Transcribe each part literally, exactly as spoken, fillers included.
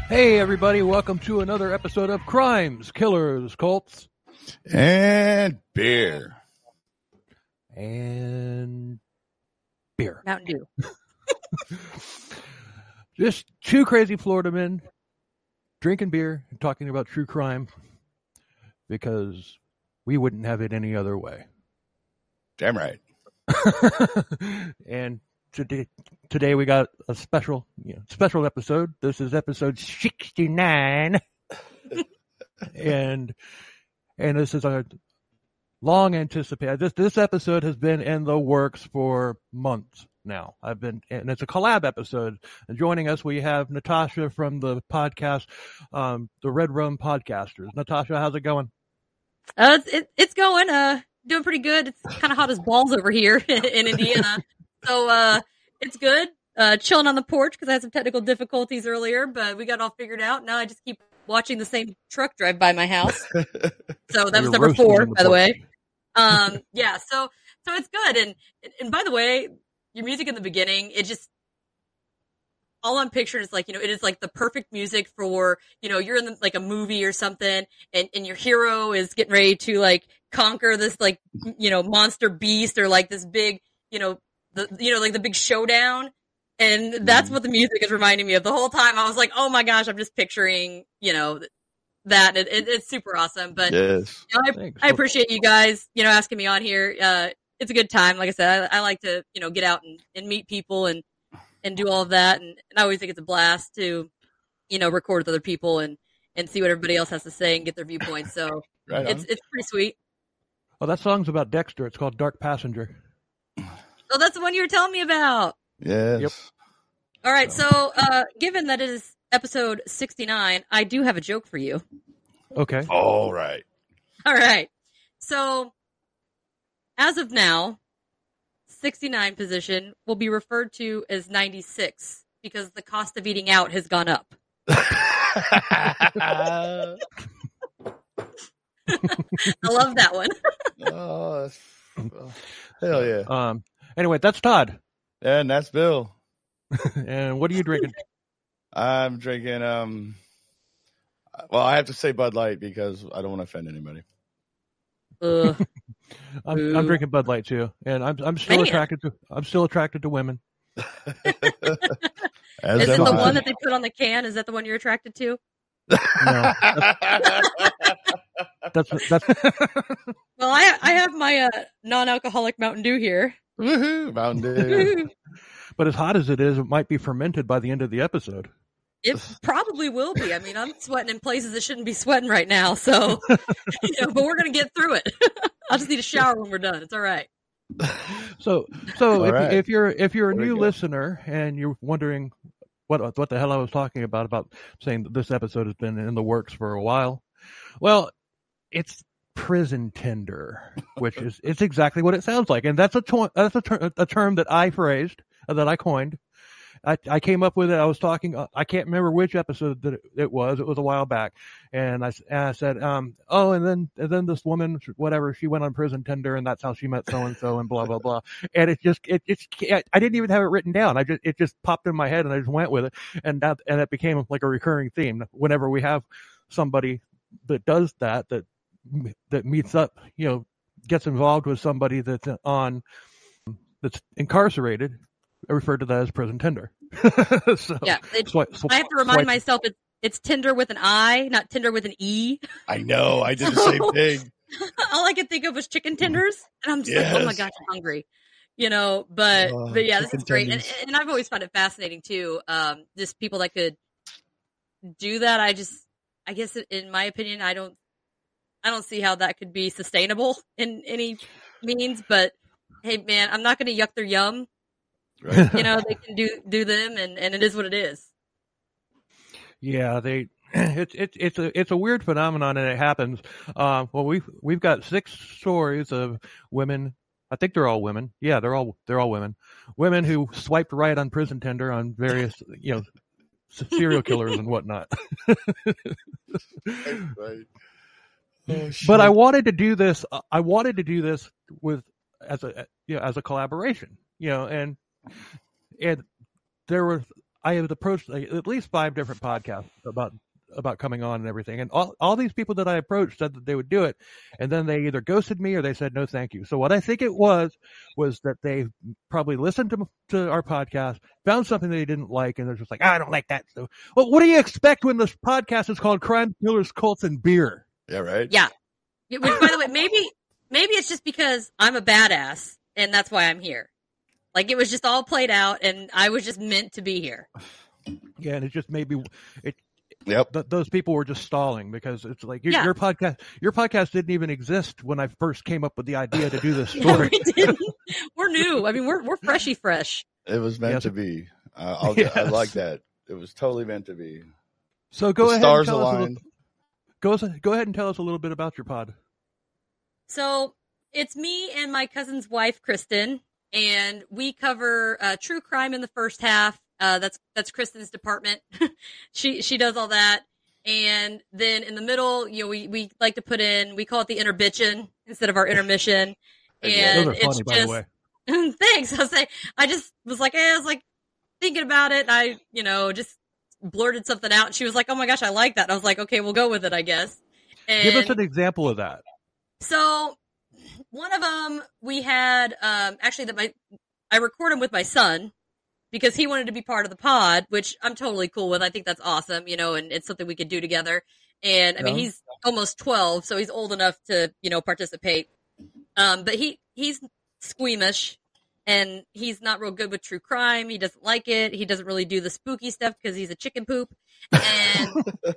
Hey, everybody, welcome to another episode of Crimes, Killers, Cults, and beer. And beer. Mountain Dew. Just two crazy Florida men drinking beer and talking about true crime because we wouldn't have it any other way. Damn right. And today, today we got a special, you know, special episode. This is episode sixty-nine, and and this is a long anticipated. This this episode has been in the works for months now. I've been, and it's a collab episode. And joining us, we have Natasha from the podcast, um, the Red Rum Podcasters. Natasha, how's it going? Uh, it's, it, it's going, uh, doing pretty good. It's kind of hot as balls over here in Indiana. So, uh, it's good. Uh, chilling on the porch because I had some technical difficulties earlier, but we got it all figured out. Now I just keep watching the same truck drive by my house. So that was number four, by the way. Um, yeah, so, so it's good. And, and by the way, your music in the beginning, it just, all I'm picturing is like, you know, it is like the perfect music for, you know, you're in the, like a movie or something, and, and your hero is getting ready to like conquer this like, you know, monster beast or like this big, you know, the, you know, like the big showdown. And that's mm. what the music is reminding me of the whole time. I was like, oh my gosh, I'm just picturing, you know, that. It, it, it's super awesome. But yes. you know, I, I appreciate you guys, you know, asking me on here. Uh, it's a good time. Like I said, I, I like to, you know, get out and, and meet people and, and do all of that. And, and I always think it's a blast to, you know, record with other people and, and see what everybody else has to say and get their viewpoints. So right it's, it's pretty sweet. Oh, that song's about Dexter. It's called Dark Passenger. Oh, that's the one you were telling me about. Yes. Yep. All right. So, uh, given that it is episode sixty-nine, I do have a joke for you. Okay. All right. All right. So, as of now, sixty-nine position will be referred to as ninety-six because the cost of eating out has gone up. I love that one. Oh, that's, oh, hell yeah. Um. Anyway, that's Todd. And that's Bill. And what are you drinking? I'm drinking, um, well, I have to say Bud Light because I don't want to offend anybody. Uh, I'm, I'm drinking Bud Light too, and I'm I'm still Man. attracted to I'm still attracted to women. Is it the one that they put on the can? Is that the one you're attracted to? No. That's that's. that's well, I I have my uh, non-alcoholic Mountain Dew here. Woohoo, Mountain Dew. But as hot as it is, it might be fermented by the end of the episode. It probably will be. I mean, I'm sweating in places that shouldn't be sweating right now. So, you know, but we're going to get through it. I'll just need a shower when we're done. It's all right. So, so if, right. if you're if you're a there new listener and you're wondering what what the hell I was talking about about saying that this episode has been in the works for a while, well, it's prison tender, which is it's exactly what it sounds like, and that's a to- that's a, ter- a term that I phrased uh, that I coined. I, I came up with it. I was talking. Uh, I can't remember which episode that it, it was. It was a while back, and I, and I said, um, "Oh, and then and then this woman, whatever, she went on prison tender, and that's how she met so and so, and blah blah blah." And it just, it, it's, I didn't even have it written down. I just, it just popped in my head, and I just went with it, and that, and it became like a recurring theme. Whenever we have somebody that does that, that that meets up, you know, gets involved with somebody that's on, that's incarcerated. I refer to that as prison tender. So, yeah, it, swipe, swipe, I have to remind swipe. myself it's it's Tinder with an I, not Tinder with an E. I know. I did the same thing. All I could think of was chicken tenders, and I'm just yes. like, oh my gosh, I'm hungry. You know, but oh, but yeah, this is great, and, tenders. and I've always found it fascinating too. Um, just people that could do that. I just, I guess, in my opinion, I don't, I don't see how that could be sustainable in any means. But hey, man, I'm not going to yuck their yum. Right. You know, they can do do them, and, and it is what it is. Yeah, they. It's it's it's a it's a weird phenomenon, and it happens. Uh, well, we've we've got six stories of women. I think they're all women. Yeah, they're all they're all women. Women who swiped right on prison tender on various you know serial killers and whatnot. Right. Oh, but I wanted to do this. I wanted to do this with as a you know, as a collaboration. You know, and and there were I have approached like, at least five different podcasts about about coming on and everything, and all all these people that I approached said that they would do it, and then they either ghosted me or they said no, thank you. So what I think it was was that they probably listened to to our podcast, found something they didn't like, and they're just like, ah, I don't like that. So, well, what do you expect when this podcast is called Crime, Killers, Cults, and Beer? Yeah, right. Yeah. Which, by the way, maybe maybe it's just because I'm a badass and that's why I'm here. Like it was just all played out, and I was just meant to be here. Yeah, and it just made me. It, Yep. th- those people were just stalling because it's like your, Yeah. your podcast. Your podcast didn't even exist when I first came up with the idea to do this Yeah, story. we didn't. We're new. I mean, we're we're freshy fresh. It was meant Yes. to be. Uh, I'll, Yes. I like that. It was totally meant to be. So go the ahead. stars and tell us a aligned. little, go us- go ahead and tell us a little bit about your pod. So it's me and my cousin's wife, Kristen, and we cover uh, true crime in the first half. Uh, that's that's Kristen's department. she she does all that, and then in the middle, you know, we, we like to put in, we call it the interbitchin instead of our intermission, and Those are it's funny, by just the way. thanks. I was say I just was like, eh, I was like thinking about it. And I you know just blurted something out, and she was like, oh my gosh, I like that. And I was like, okay, we'll go with it, I guess. And Give us an example of that. so one of them we had um, actually that my I record them with my son because he wanted to be part of the pod, which I'm totally cool with. I think that's awesome, you know, and it's something we could do together. And I mean, Yeah. he's almost twelve, so he's old enough to, you know, participate. Um, but he he's squeamish, and he's not real good with true crime. He doesn't like it. He doesn't really do the spooky stuff because he's a chicken poop. And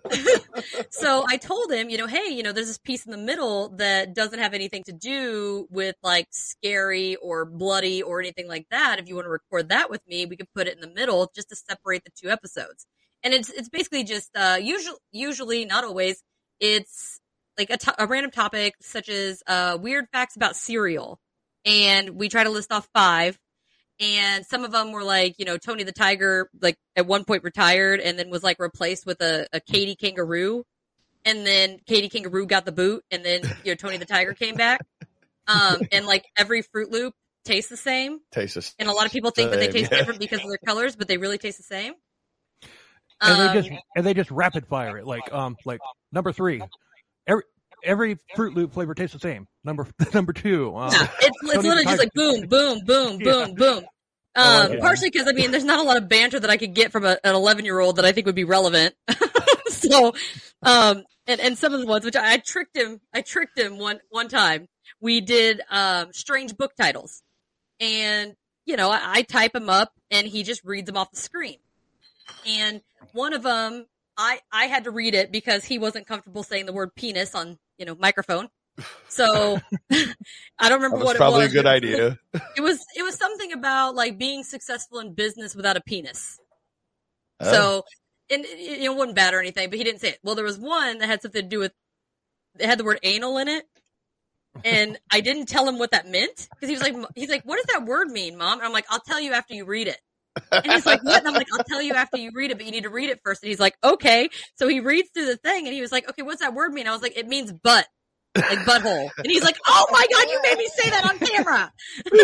so I told him, you know, hey, you know, there's this piece in the middle that doesn't have anything to do with like scary or bloody or anything like that. If you want to record that with me, we could put it in the middle just to separate the two episodes. And it's it's basically just uh usually usually not always it's like a, to- a random topic such as uh weird facts about cereal, and we try to list off five. And some of them were like, you know, Tony the Tiger, like at one point retired and then was like replaced with a, a Katie Kangaroo. And then Katie Kangaroo got the boot, and then, you know, Tony the Tiger came back. Um, and like every Fruit Loop tastes the same. Tastes. And a lot of people think that they taste Yeah. different because of their colors, but they really taste the same. And Um, they just and they just rapid fire it. Like um like number three, every every Fruit Loop flavor tastes the same. Number number two, um, yeah, it's, it's Tony the literally just Tiger. like boom, boom, boom, Yeah. boom, boom. I like Um, it. partially because I mean, there's not a lot of banter that I could get from a, an eleven year old that I think would be relevant. So, um, and, and some of the ones which I, I tricked him, I tricked him one one time. We did um strange book titles, and you know, I, I type them up, and he just reads them off the screen. And one of them, I I had to read it because he wasn't comfortable saying the word penis on, you know, microphone. So I don't remember That was what probably it was. a good idea. It was it was something about like being successful in business without a penis. Oh. So, and it, you know, it wasn't bad or anything, but he didn't say it. Well, there was one that had something to do with, it had the word anal in it. And I didn't tell him what that meant because he was like, he's like, what does that word mean, Mom? And I'm like, I'll tell you after you read it. And he's like, what? And I'm like, I'll tell you after you read it, but you need to read it first. And he's like, okay. So he reads through the thing, and he was like, okay, what's that word mean? I was like, it means butt, like butthole. And he's like, oh my God, you made me say that on camera.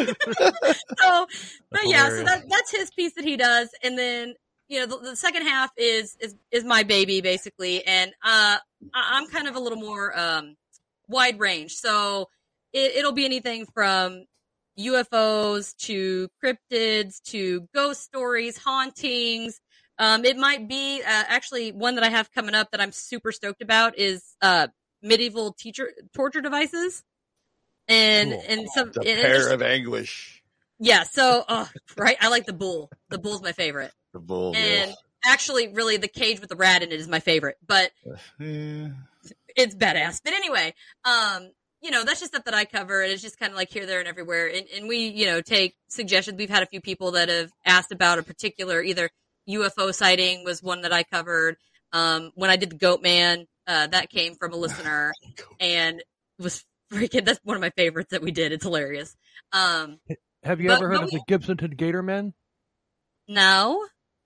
So, but yeah, so hilarious. that, that's his piece that he does. And then, you know, the, the second half is, is, is my baby basically. And, uh, I, I'm kind of a little more, um, wide range. So it, it'll be anything from U F Os to cryptids to ghost stories, hauntings. Um, it might be, uh, actually one that I have coming up that I'm super stoked about is, uh, medieval teacher torture devices. And, Cool. and some, The and it pair just- of anguish. yeah, so, oh, right, I like the bull. The bull's my favorite. The bull. And actually, really, the cage with the rat in it is my favorite, but Yeah. it's badass. But anyway, um, you know, that's just stuff that I cover, and it's just kind of like here, there, and everywhere. And, and we, you know, take suggestions. We've had a few people that have asked about a particular, either U F O sighting was one that I covered. Um, when I did the Goat Man, uh, that came from a listener, and it was freaking, that's one of my favorites that we did. It's hilarious. Um, Have you But- ever heard but of we- the Gibsonton Gator Men? no.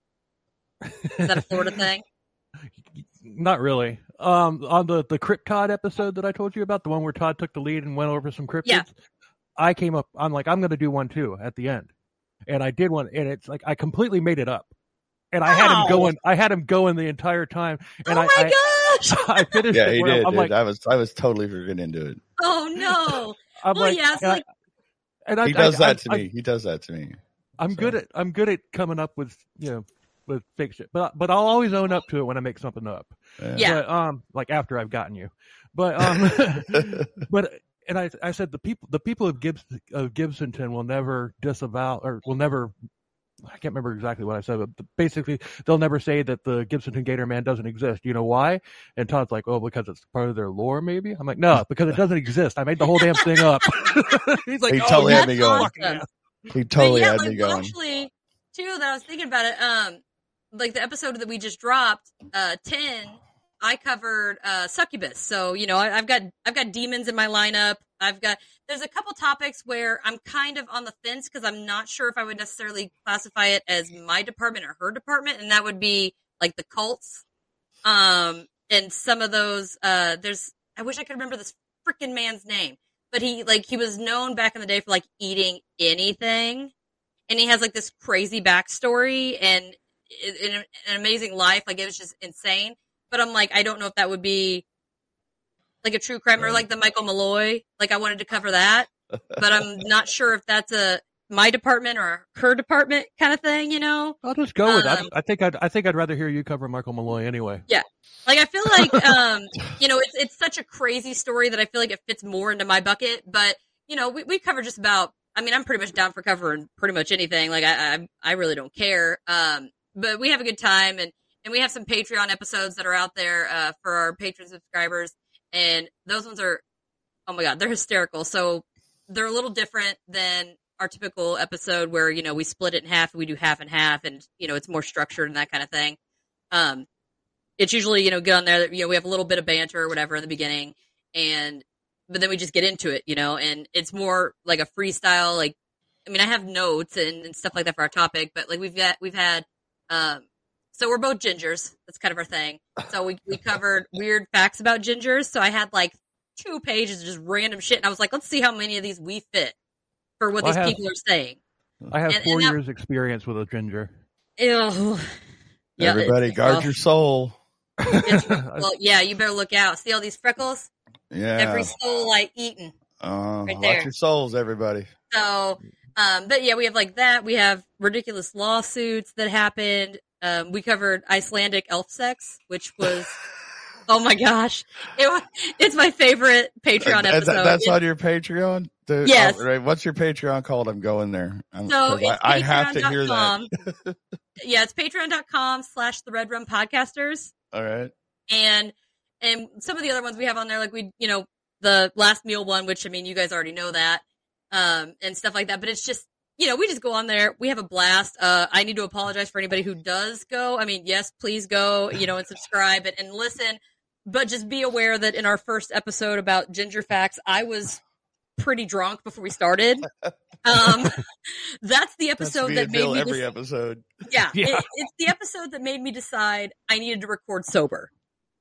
Is that a Florida thing? Not really. Um, on the the Crypt Todd episode that I told you about, the one where Todd took the lead and went over some cryptids, Yeah. I came up. I'm like, I'm going to do one too at the end, and I did one, and it's like I completely made it up. and I had him Ow. going. I had him going the entire time, and oh I, my I, gosh! I finished Yeah, it. he where did. I'm dude. like, I was I was totally freaking into it. Oh no! I'm Well, like, yeah, so and I- like, and I, He does I, that I, to I, me. He does that to me. I'm So. good at I'm good at coming up with you know with fake shit, but but I'll always own up to it when I make something up. Yeah. But um, like after I've gotten you, but um, but and I I said the people the people of Gibbs of Gibsonton will never disavow or will never. I can't remember exactly what I said, but basically they'll never say that the Gibsonton Gator Man doesn't exist. You know why? And Todd's like, oh, because it's part of their lore, maybe? I'm like, no, because it doesn't exist. I made the whole damn thing up. He's like, He oh, totally had that's me going. awesome. yeah. He totally but yeah, had like, me well, going. actually, too, that I was thinking about it. Um, like the episode that we just dropped, uh, ten, I covered uh succubus. So you know, I, I've got I've got demons in my lineup. I've got there's a couple topics where I'm kind of on the fence because I'm not sure if I would necessarily classify it as my department or her department, and that would be like the cults. Um, and some of those, uh, there's I wish I could remember this freaking man's name, but he like he was known back in the day for like eating anything. And he has like this crazy backstory and an, an amazing life. Like it was just insane. But I'm like, I don't know if that would be like a true crime or like the Michael Malloy. Like I wanted to cover that, but I'm not sure if that's a my department or her department kind of thing. You know, I'll just go with it. Um, I, I think I'd I think I'd rather hear you cover Michael Malloy anyway. Yeah. Like I feel like um, you know, it's it's such a crazy story that I feel like it fits more into my bucket. But you know, we we cover just about. I mean, I'm pretty much down for covering pretty much anything. Like I, I, I really don't care. Um, but we have a good time, and and we have some Patreon episodes that are out there uh, for our patron subscribers, and those ones are, oh my god, they're hysterical. So they're a little different than our typical episode where you know we split it in half, and we do half and half, and you know it's more structured and that kind of thing. Um, it's usually you know get on there. You know we have a little bit of banter or whatever in the beginning, and. But then we just get into it, you know, and it's more like a freestyle. Like, I mean, I have notes and, and stuff like that for our topic, but like we've got, we've had, um, so we're both gingers. That's kind of our thing. So we, we covered weird facts about gingers. So I had like two pages of just random shit. And I was like, let's see how many of these we fit for what Well, these I have- people are saying. I have And- four and that- years experience with a ginger. Ew. Yeah, Everybody it's guard rough. your soul. It's, well, yeah, you better look out. See all these freckles? Yeah. Every soul I eaten. uh, right watch there. your souls, everybody. So, um, but yeah, we have like that. We have ridiculous lawsuits that happened. Um, we covered Icelandic elf sex, which was, oh my gosh, it was, it's my favorite Patreon That- episode. that- that's It's- on your Patreon? Dude, Yes. oh, right. What's your Patreon called? I'm going there. I'm, so 'cause it's I, I have to hear that. patreon.com. Yeah, it's patreon.com slash the Red Rum Podcasters. All right. And, and some of the other ones we have on there, like we, you know, the last meal one, which I mean, you guys already know that, um, and stuff like that. But it's just, you know, we just go on there. We have a blast. Uh, I need to apologize for anybody who does go. I mean, yes, please go, you know, and subscribe and, and listen. But just be aware that in our first episode about ginger facts, I was pretty drunk before we started. Um, that's the That's episode me that and made Bill me every dec- episode. yeah, Yeah. It, it's the episode that made me decide I needed to record sober.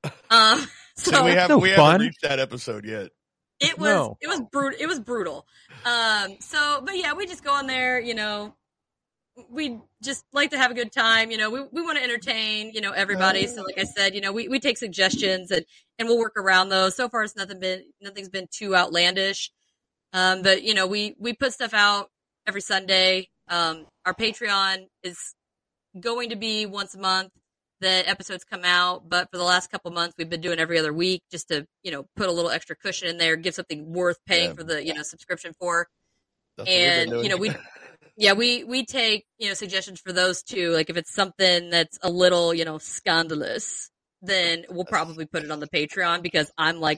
Um, So, so we have no we fun. haven't reached that episode yet. it was No. it was brutal. It was brutal. Um, so, but yeah, we just go on there. You know, we just like to have a good time. You know, we we want to entertain. You know, everybody. So, like I said, you know, we, we take suggestions and and we'll work around those. So far, it's nothing been nothing's been too outlandish. Um, but you know, we we put stuff out every Sunday. Um, our Patreon is going to be once a month. The episodes come out, but for the last couple months, we've been doing every other week just to, you know, put a little extra cushion in there, give something worth paying Yeah. for the, you know, subscription for. That's what we've been And, doing. you know, we, yeah, we, we take, you know, suggestions for those too. Like if it's something that's a little, you know, scandalous, then we'll probably put it on the Patreon because I'm like,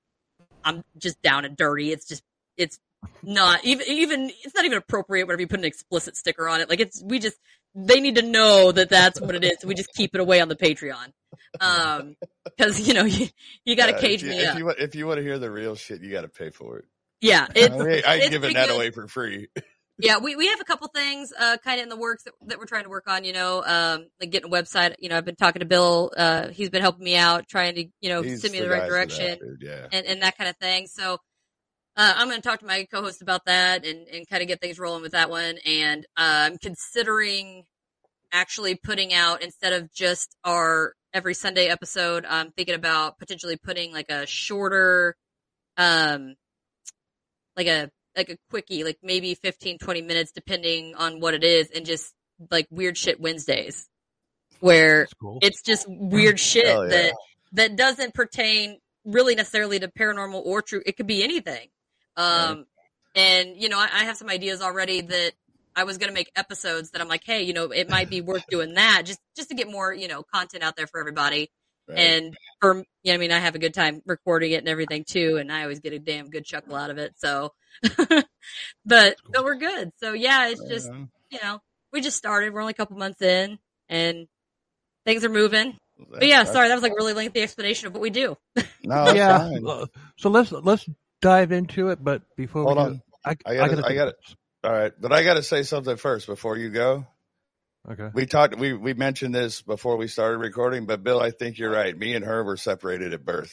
I'm just down and dirty. It's just, it's not even, even, it's not even appropriate whenever you put an explicit sticker on it. Like it's, we just, they need to know that that's what it is. We just keep it away on the Patreon. Um, cause you know, you, you gotta Yeah, cage if you, me if up. You, want- if you want to hear the real shit, you got to pay for it. Yeah. I It's, mean, I'm it's giving that because- away for free. yeah, we, we have a couple things, uh, kind of in the works that, that we're trying to work on, you know, um, like getting a website. You know, I've been talking to Bill, uh, he's been helping me out, trying to, you know, He's send me the the right guy for direction. that, dude, yeah. and, and that kind of thing. So uh, I'm going to talk to my co-host about that and, and kind of get things rolling with that one. And uh, I'm considering actually putting out, instead of just our every Sunday episode, I'm thinking about potentially putting like a shorter, um, like a, like a quickie, like maybe fifteen, twenty minutes, depending on what it is, and just like weird shit Wednesdays, where Cool. it's just weird shit Hell yeah. that, that doesn't pertain really necessarily to paranormal or true. It could be anything. Um, Right. and you know, I, I have some ideas already that I was going to make episodes that I'm like, hey, you know, it might be worth doing that just, just to get more, you know, content out there for everybody. Right. And for, yeah, I mean, I have a good time recording it and everything too. And I always get a damn good chuckle out of it. So, but, but we're good. So yeah, it's just, Yeah. you know, we just started. We're only a couple months in and things are moving. But yeah, sorry, that was like a really lengthy explanation of what we do. No, it's yeah. fine. uh, So let's let's dive into it. But before Hold we on. do, I, I gotta- gotta I gotta- All right, but I got to say something first before you go. Okay. We talked. We we mentioned this before we started recording, but Bill, I think you're right. Me and her were separated at birth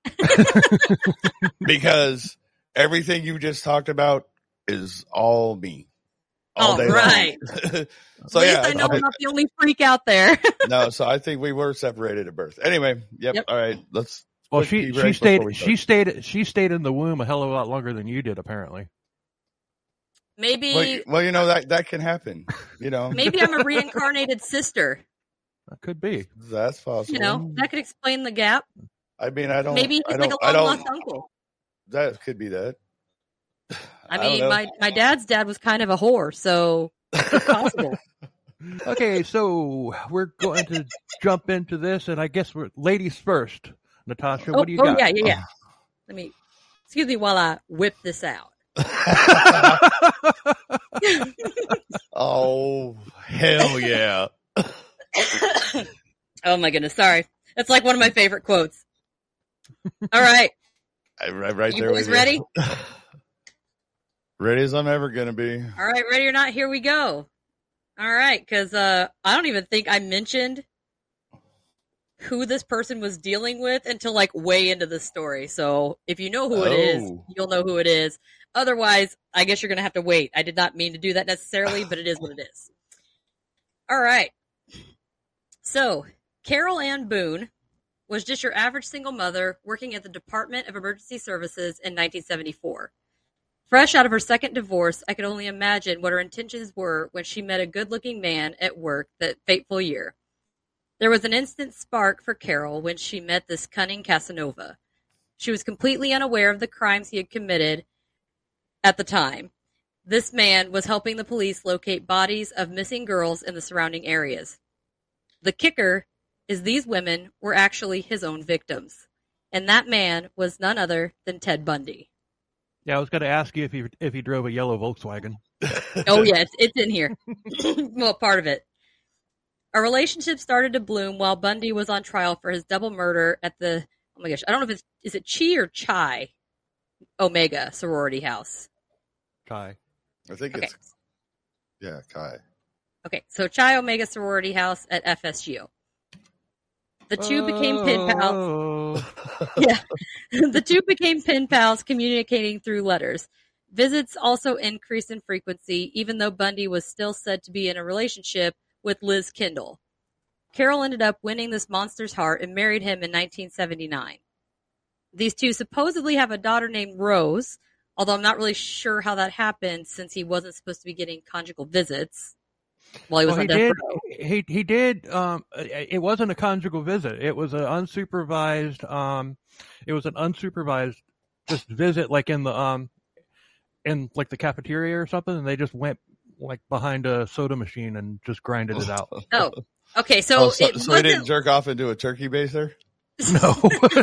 because everything you just talked about is all me. All All day right. long. So At yeah, least I know I- I'm not the only freak out there. no. So I think we were separated at birth. Anyway, yep. Yep. All right, let's. Well, quick she tea she break stayed before we she start. stayed she stayed in the womb a hell of a lot longer than you did, apparently. Maybe, Well, you- well, you know that that can happen. You know, maybe I'm a reincarnated sister. That could be. that's possible. You know, that could explain the gap. I mean, I don't. Maybe I he's don't. like a I long don't. lost uncle. That could be that. I don't mean, know. my, my dad's dad was kind of a whore, so it's possible. Okay, so we're going to jump into this, and I guess we're ladies first. Natasha, oh, what do you oh got? yeah, yeah, yeah. Let me, excuse me while I whip this out. Oh hell yeah! Oh my goodness, sorry. That's like one of my favorite quotes. All right. I- right, right You there. boys with ready? Ready as I'm ever gonna be. All right, ready or not, here we go. All right, because uh, I don't even think I mentioned who this person was dealing with until like way into the story. So if you know who it is, Oh. you'll know who it is. Otherwise, I guess you're going to have to wait. I did not mean to do that necessarily, but it is what it is. All right. So Carol Ann Boone was just your average single mother working at the Department of Emergency Services in nineteen seventy-four. Fresh out of her second divorce, I could only imagine what her intentions were when she met a good-looking man at work that fateful year. There was an instant spark for Carol when she met this cunning Casanova. She was completely unaware of the crimes he had committed at the time. This man was helping the police locate bodies of missing girls in the surrounding areas. The kicker is these women were actually his own victims, and that man was none other than Ted Bundy. Yeah, I was going to ask you if he if he drove a yellow Volkswagen. Oh, yeah, it's, it's in here. Well, part of it. A relationship started to bloom while Bundy was on trial for his double murder at the, oh my gosh, I don't know if it's, is it Chi or Chi Omega sorority house? Kai. I think Okay. it's yeah, Kai. Okay, so Chi Omega sorority house at F S U. The two became pen pals. Oh. Yeah. The two became pen pals, communicating through letters. Visits also increased in frequency, even though Bundy was still said to be in a relationship with Liz Kendall. Carol ended up winning this monster's heart and married him in nineteen seventy-nine. These two supposedly have a daughter named Rose, although I'm not really sure how that happened since he wasn't supposed to be getting conjugal visits while he was Well, on he death did. row. He he did. Um, it wasn't a conjugal visit. It was an unsupervised. Um, it was an unsupervised just visit, like in the um, in like the cafeteria or something, and they just went like behind a soda machine and just grinded it out. Oh, okay. So, Oh, so, it so he didn't wasn't. jerk off into a turkey baster? No.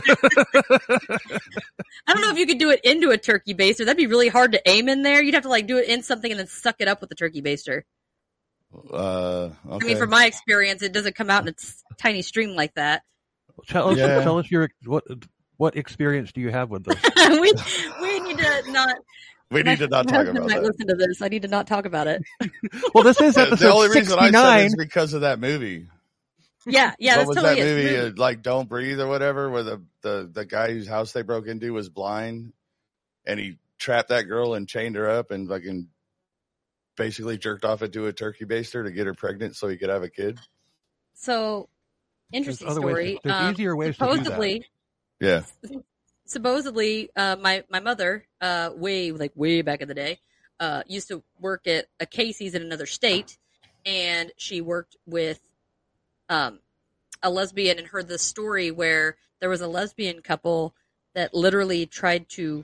I don't know if you could do it into a turkey baster. That'd be really hard to aim in there. You'd have to like do it in something and then suck it up with the turkey baster. Uh, okay. I mean, from my experience, it doesn't come out in a t- tiny stream like that. Tell us. Yeah. Tell us your what what experience do you have with this? we we need to not. we need to not my talk husband about might that. listen to this. I need to not talk about it. Well, this is The- episode the only reason I said it sixty-nine. is because of that movie. Yeah, yeah, what that's was totally that it. movie? Movie. Uh, like Don't Breathe or whatever, where the, the, the guy whose house they broke into was blind, and he trapped that girl and chained her up and fucking basically jerked off into a turkey baster to get her pregnant so he could have a kid. So, interesting There's other ways story. to- there's um, easier ways to do that. supposedly, Yeah. supposedly, uh, my my mother, uh, way like way back in the day, uh, used to work at a Casey's in another state, and she worked with um, a lesbian, and heard this story where there was a lesbian couple that literally tried to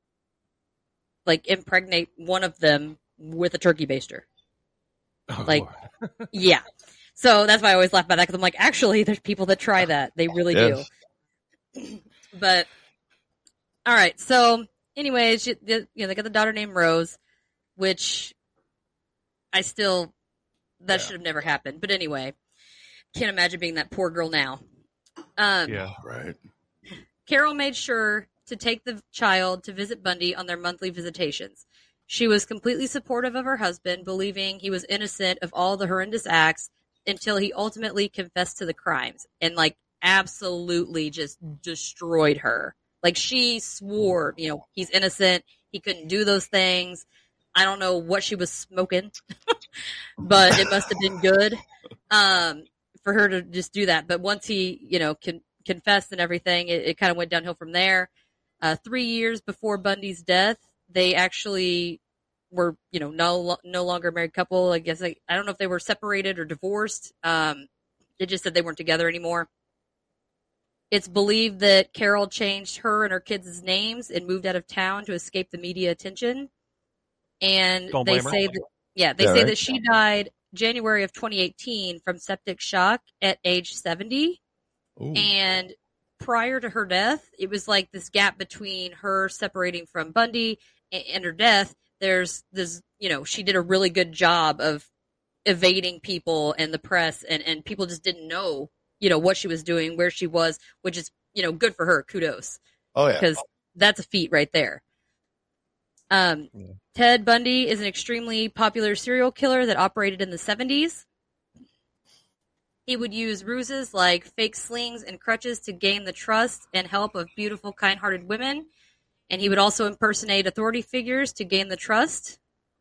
like impregnate one of them with a turkey baster. Oh, Like, Lord. yeah. So that's why I always laugh about that, because I'm like, actually, there's people that try that. They really Yes. do. But all right. So, anyways, you, you know, they got the daughter named Rose, which I still that Yeah. should have never happened. But anyway, can't imagine being that poor girl now. Um, Yeah. Right. Carol made sure to take the child to visit Bundy on their monthly visitations. She was completely supportive of her husband, believing he was innocent of all the horrendous acts until he ultimately confessed to the crimes and, like, absolutely just destroyed her. Like, she swore, you know, he's innocent. He couldn't do those things. I don't know what she was smoking, but it must have been good um, for her to just do that. But once he, you know, con- confessed and everything, it, it kind of went downhill from there. Uh, three years before Bundy's death, they actually were, you know, no no longer a married couple. I guess I, I don't know if they were separated or divorced. Um, it just said they weren't together anymore. It's believed that Carol changed her and her kids' names and moved out of town to escape the media attention. And Don't they blame her. say that, yeah, they Yeah, say right. that she died January of twenty eighteen from septic shock at age seventy. Ooh. And prior to her death, it was like this gap between her separating from Bundy and, and her death. There's this, you know, she did a really good job of evading people and the press, and, and people just didn't know, you know, what she was doing, where she was, which is, you know, good for her. Kudos. Oh yeah. Because that's a feat right there. Um, Yeah. Ted Bundy is an extremely popular serial killer that operated in the seventies. He would use ruses like fake slings and crutches to gain the trust and help of beautiful, kind-hearted women. And he would also impersonate authority figures to gain the trust.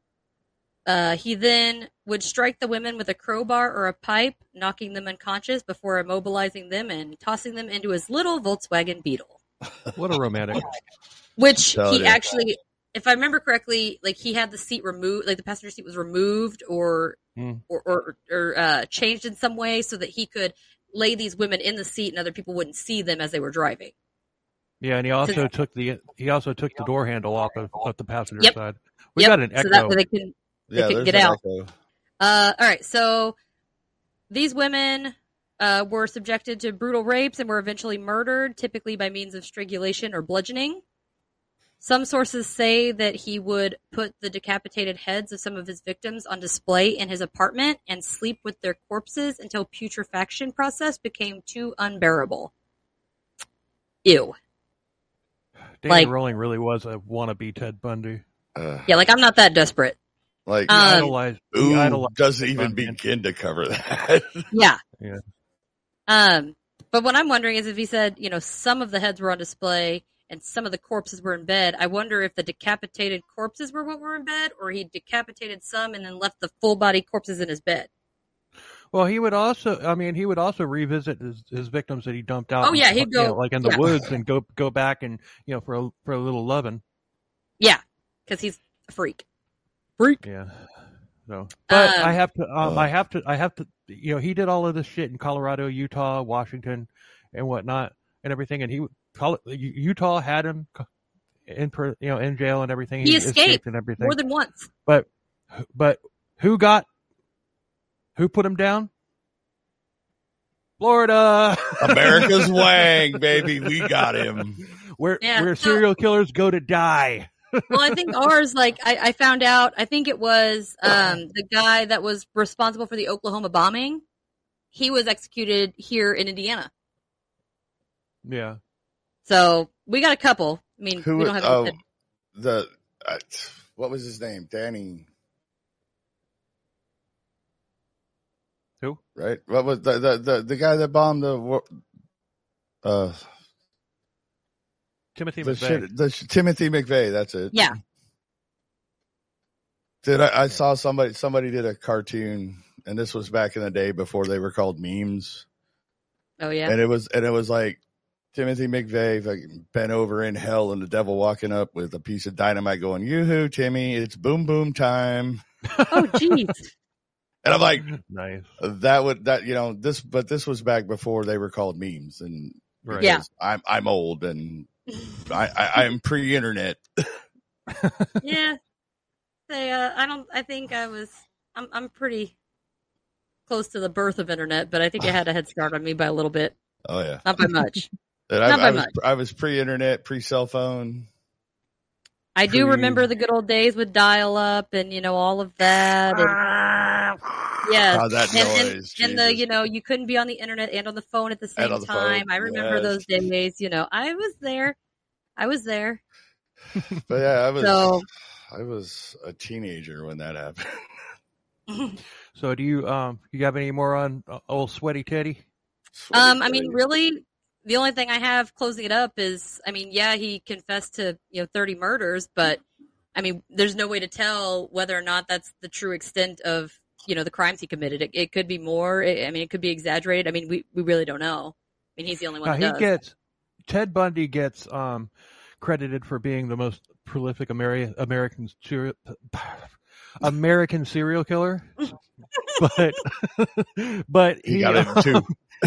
Uh, he then would strike the women with a crowbar or a pipe, knocking them unconscious before immobilizing them and tossing them into his little Volkswagen Beetle. What a romantic. Which Tell he you. actually, if I remember correctly, like he had the seat removed, like the passenger seat was removed or Mm. or or, or uh, changed in some way so that he could lay these women in the seat and other people wouldn't see them as they were driving. Yeah, and he also took the he also took the door handle off of, of the passenger Yep. side. We Yep. got an So that echo. way they can Yeah, couldn't there's get an out. echo. Uh, all right, so these women uh, were subjected to brutal rapes and were eventually murdered, typically by means of strangulation or bludgeoning. Some sources say that he would put the decapitated heads of some of his victims on display in his apartment and sleep with their corpses until putrefaction process became too unbearable. Ew. Danny like- Rolling really was a wannabe Ted Bundy. Uh, Yeah, like I'm not that desperate. like He Um, idolized. he ooh, idolized doesn't Ted even Bundy. begin to cover that. Yeah. Yeah. Um, but what I'm wondering is if he said, you know, some of the heads were on display and some of the corpses were in bed, I wonder if the decapitated corpses were what were in bed, or he decapitated some and then left the full body corpses in his bed. Well, he would also. I mean, he would also revisit his, his victims that he dumped out. Oh, yeah, he'd you go- know, like in the yeah. woods, and go go back and you know for a, for a little loving. Yeah, because he's a freak. Freak. Yeah. So, but Um, I have to. Um, uh, I have to. I have to. You know, he did all of this shit in Colorado, Utah, Washington, and whatnot, and everything. And he Col- Utah had him in, per- you know, in jail and everything. He escaped and everything. More than once. But but who got who put him down? Florida. America's Wang, baby. We got him. where Yeah, where so- serial killers go to die. Well, I think ours, like, I, I found out, I think it was um, the guy that was responsible for the Oklahoma bombing. He was executed here in Indiana. Yeah. So we got a couple. I mean, Who? we don't have Oh, any- the uh, what was his name? Danny. Who? Right? What was the the the, the guy that bombed the war- uh Timothy the, McVeigh. shit, the sh- Timothy McVeigh? That's it. Yeah. Dude, I, I saw somebody somebody did a cartoon, and this was back in the day before they were called memes. Oh yeah. And it was and it was like Timothy McVeigh like, bent over in hell, and the devil walking up with a piece of dynamite, going, "Yoo-hoo, Timmy! It's boom boom time." Oh jeez. And I'm like, nice. That would that you know this, but this was back before they were called memes, and Right. Yeah. I'm I'm old and I, I I'm pre-internet. Yeah. Say, uh, I don't. I think I was. I'm. I'm pretty close to the birth of internet, but I think it had a head start on me by a little bit, Oh yeah, not by much. And I, Not by I was much. I was pre-internet, pre-cell phone. I do Pre- remember the good old days with dial-up and you know all of that. And, yes, Oh, that and, and, noise, and the Jesus. you know you couldn't be on the internet and on the phone at the same on the time. phone, I remember yes. those days. You know, I was there. I was there. But yeah, I was So- I was a teenager when that happened. So do you um you have any more on uh, old Sweaty Teddy? Um, I mean, really, the only thing I have closing it up is, I mean, yeah, he confessed to, you know, thirty murders, but I mean, there's no way to tell whether or not that's the true extent of, you know, the crimes he committed. It, it could be more. It, I mean, it could be exaggerated. I mean, we, we really don't know. I mean, he's the only one Now, that he does. gets Ted Bundy gets um credited for being the most prolific Ameri- American serial American serial killer, but but He he, got it too.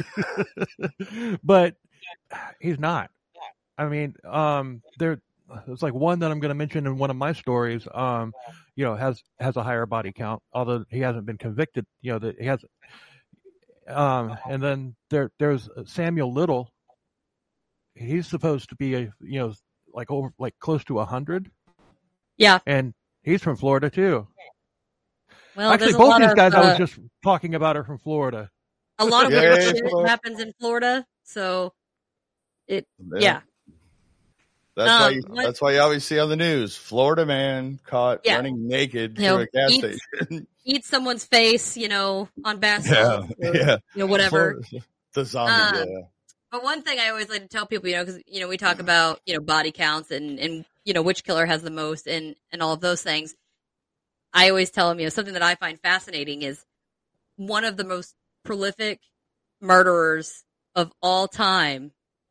but he's not. I mean, um, there. It's like one that I'm going to mention in one of my stories. Um, you know, has has a higher body count, although he hasn't been convicted. You know, that he has. Um, and then there there's Samuel Little. He's supposed to be a you know like over like close to a hundred, Yeah. and he's from Florida too. Well, Actually, there's a both lot these of, guys I uh, was just talking about are from Florida. a lot of Yeah, weird yeah, shit yeah. happens in Florida. So, it, yeah. That's why Um, you, what- that's why you always see on the news, Florida man caught Yeah. running naked You know, to a gas eats- station. Eat someone's face, you know, on bath Yeah, salts or, yeah. you know, whatever. Florida- the zombie, Um, yeah. But one thing I always like to tell people, you know, because you know we talk about you know body counts and and you know which killer has the most and and all of those things. I always tell them, you know, something that I find fascinating is one of the most prolific murderers of all time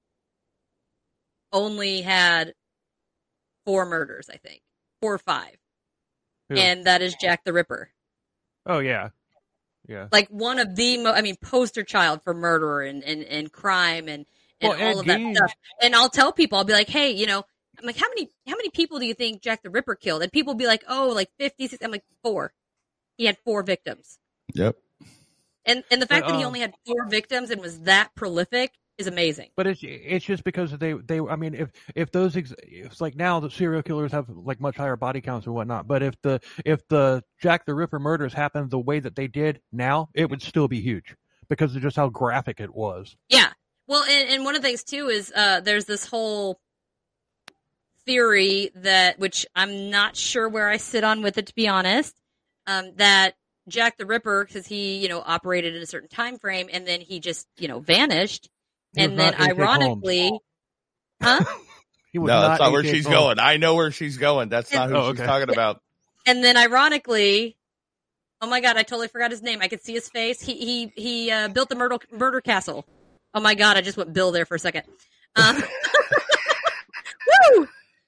only had four murders, I think, four or five, Who? and that is Jack the Ripper. Oh yeah, yeah. Like one of the, mo- I mean, poster child for murder and, and, and crime and, and Well, Ed all of that Gein- stuff. And I'll tell people, I'll be like, hey, you know, I'm like, how many, how many people do you think Jack the Ripper killed? And people will be like, oh, like fifty, sixty. I'm like, four. He had four victims. Yep. And, and the fact But, that he um, only had four victims and was that prolific is amazing. But it's it's just because they they I mean if if those ex, it's like now the serial killers have like much higher body counts and whatnot. But if the if the Jack the Ripper murders happened the way that they did now, it would still be huge because of just how graphic it was. Yeah. Well, and, and one of the things too is uh, there's this whole theory that, which I'm not sure where I sit on with it, to be honest, um, that Jack the Ripper, because he, you know, operated in a certain time frame, and then he just, you know, vanished, He was and then not H H. ironically, huh? He was No, that's not where H H. she's Holmes. going. I know where she's going. That's not who Oh, she's okay. talking about. And then ironically, oh my god, I totally forgot his name. I could see his face. He he he uh, built the murder murder castle. Oh my god, I just went Bill there for a second. Um, woo!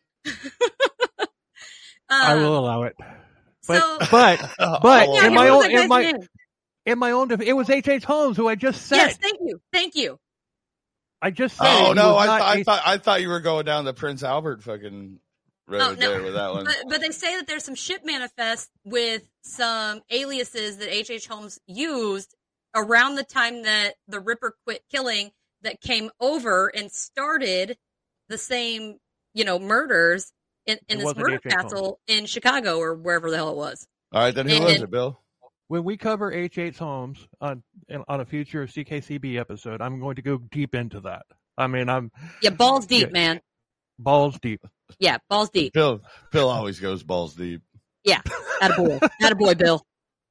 I Um, will allow it. But so, but Oh, But yeah, in who my was own- that in guy's my- name? in my own def- it was H H. Holmes who I just said. Yes, thank you, thank you. I just said. Oh he no, was I, not th- I H- thought I thought you were going down the Prince Albert fucking road Oh, no. there with that one. But, but they say that there's some ship manifest with some aliases that H H. Holmes used around the time that the Ripper quit killing that came over and started the same, you know, murders in, in It this wasn't murder H H. Holmes. castle in Chicago or wherever the hell it was. All right, then who and- was it, Bill? When we cover H H. Holmes on on a future C K C B episode, I'm going to go deep into that. I mean, I'm Yeah, balls deep, Yeah. man. balls deep. Yeah, balls deep. Bill Bill always goes balls deep. Attaboy. Attaboy, Bill.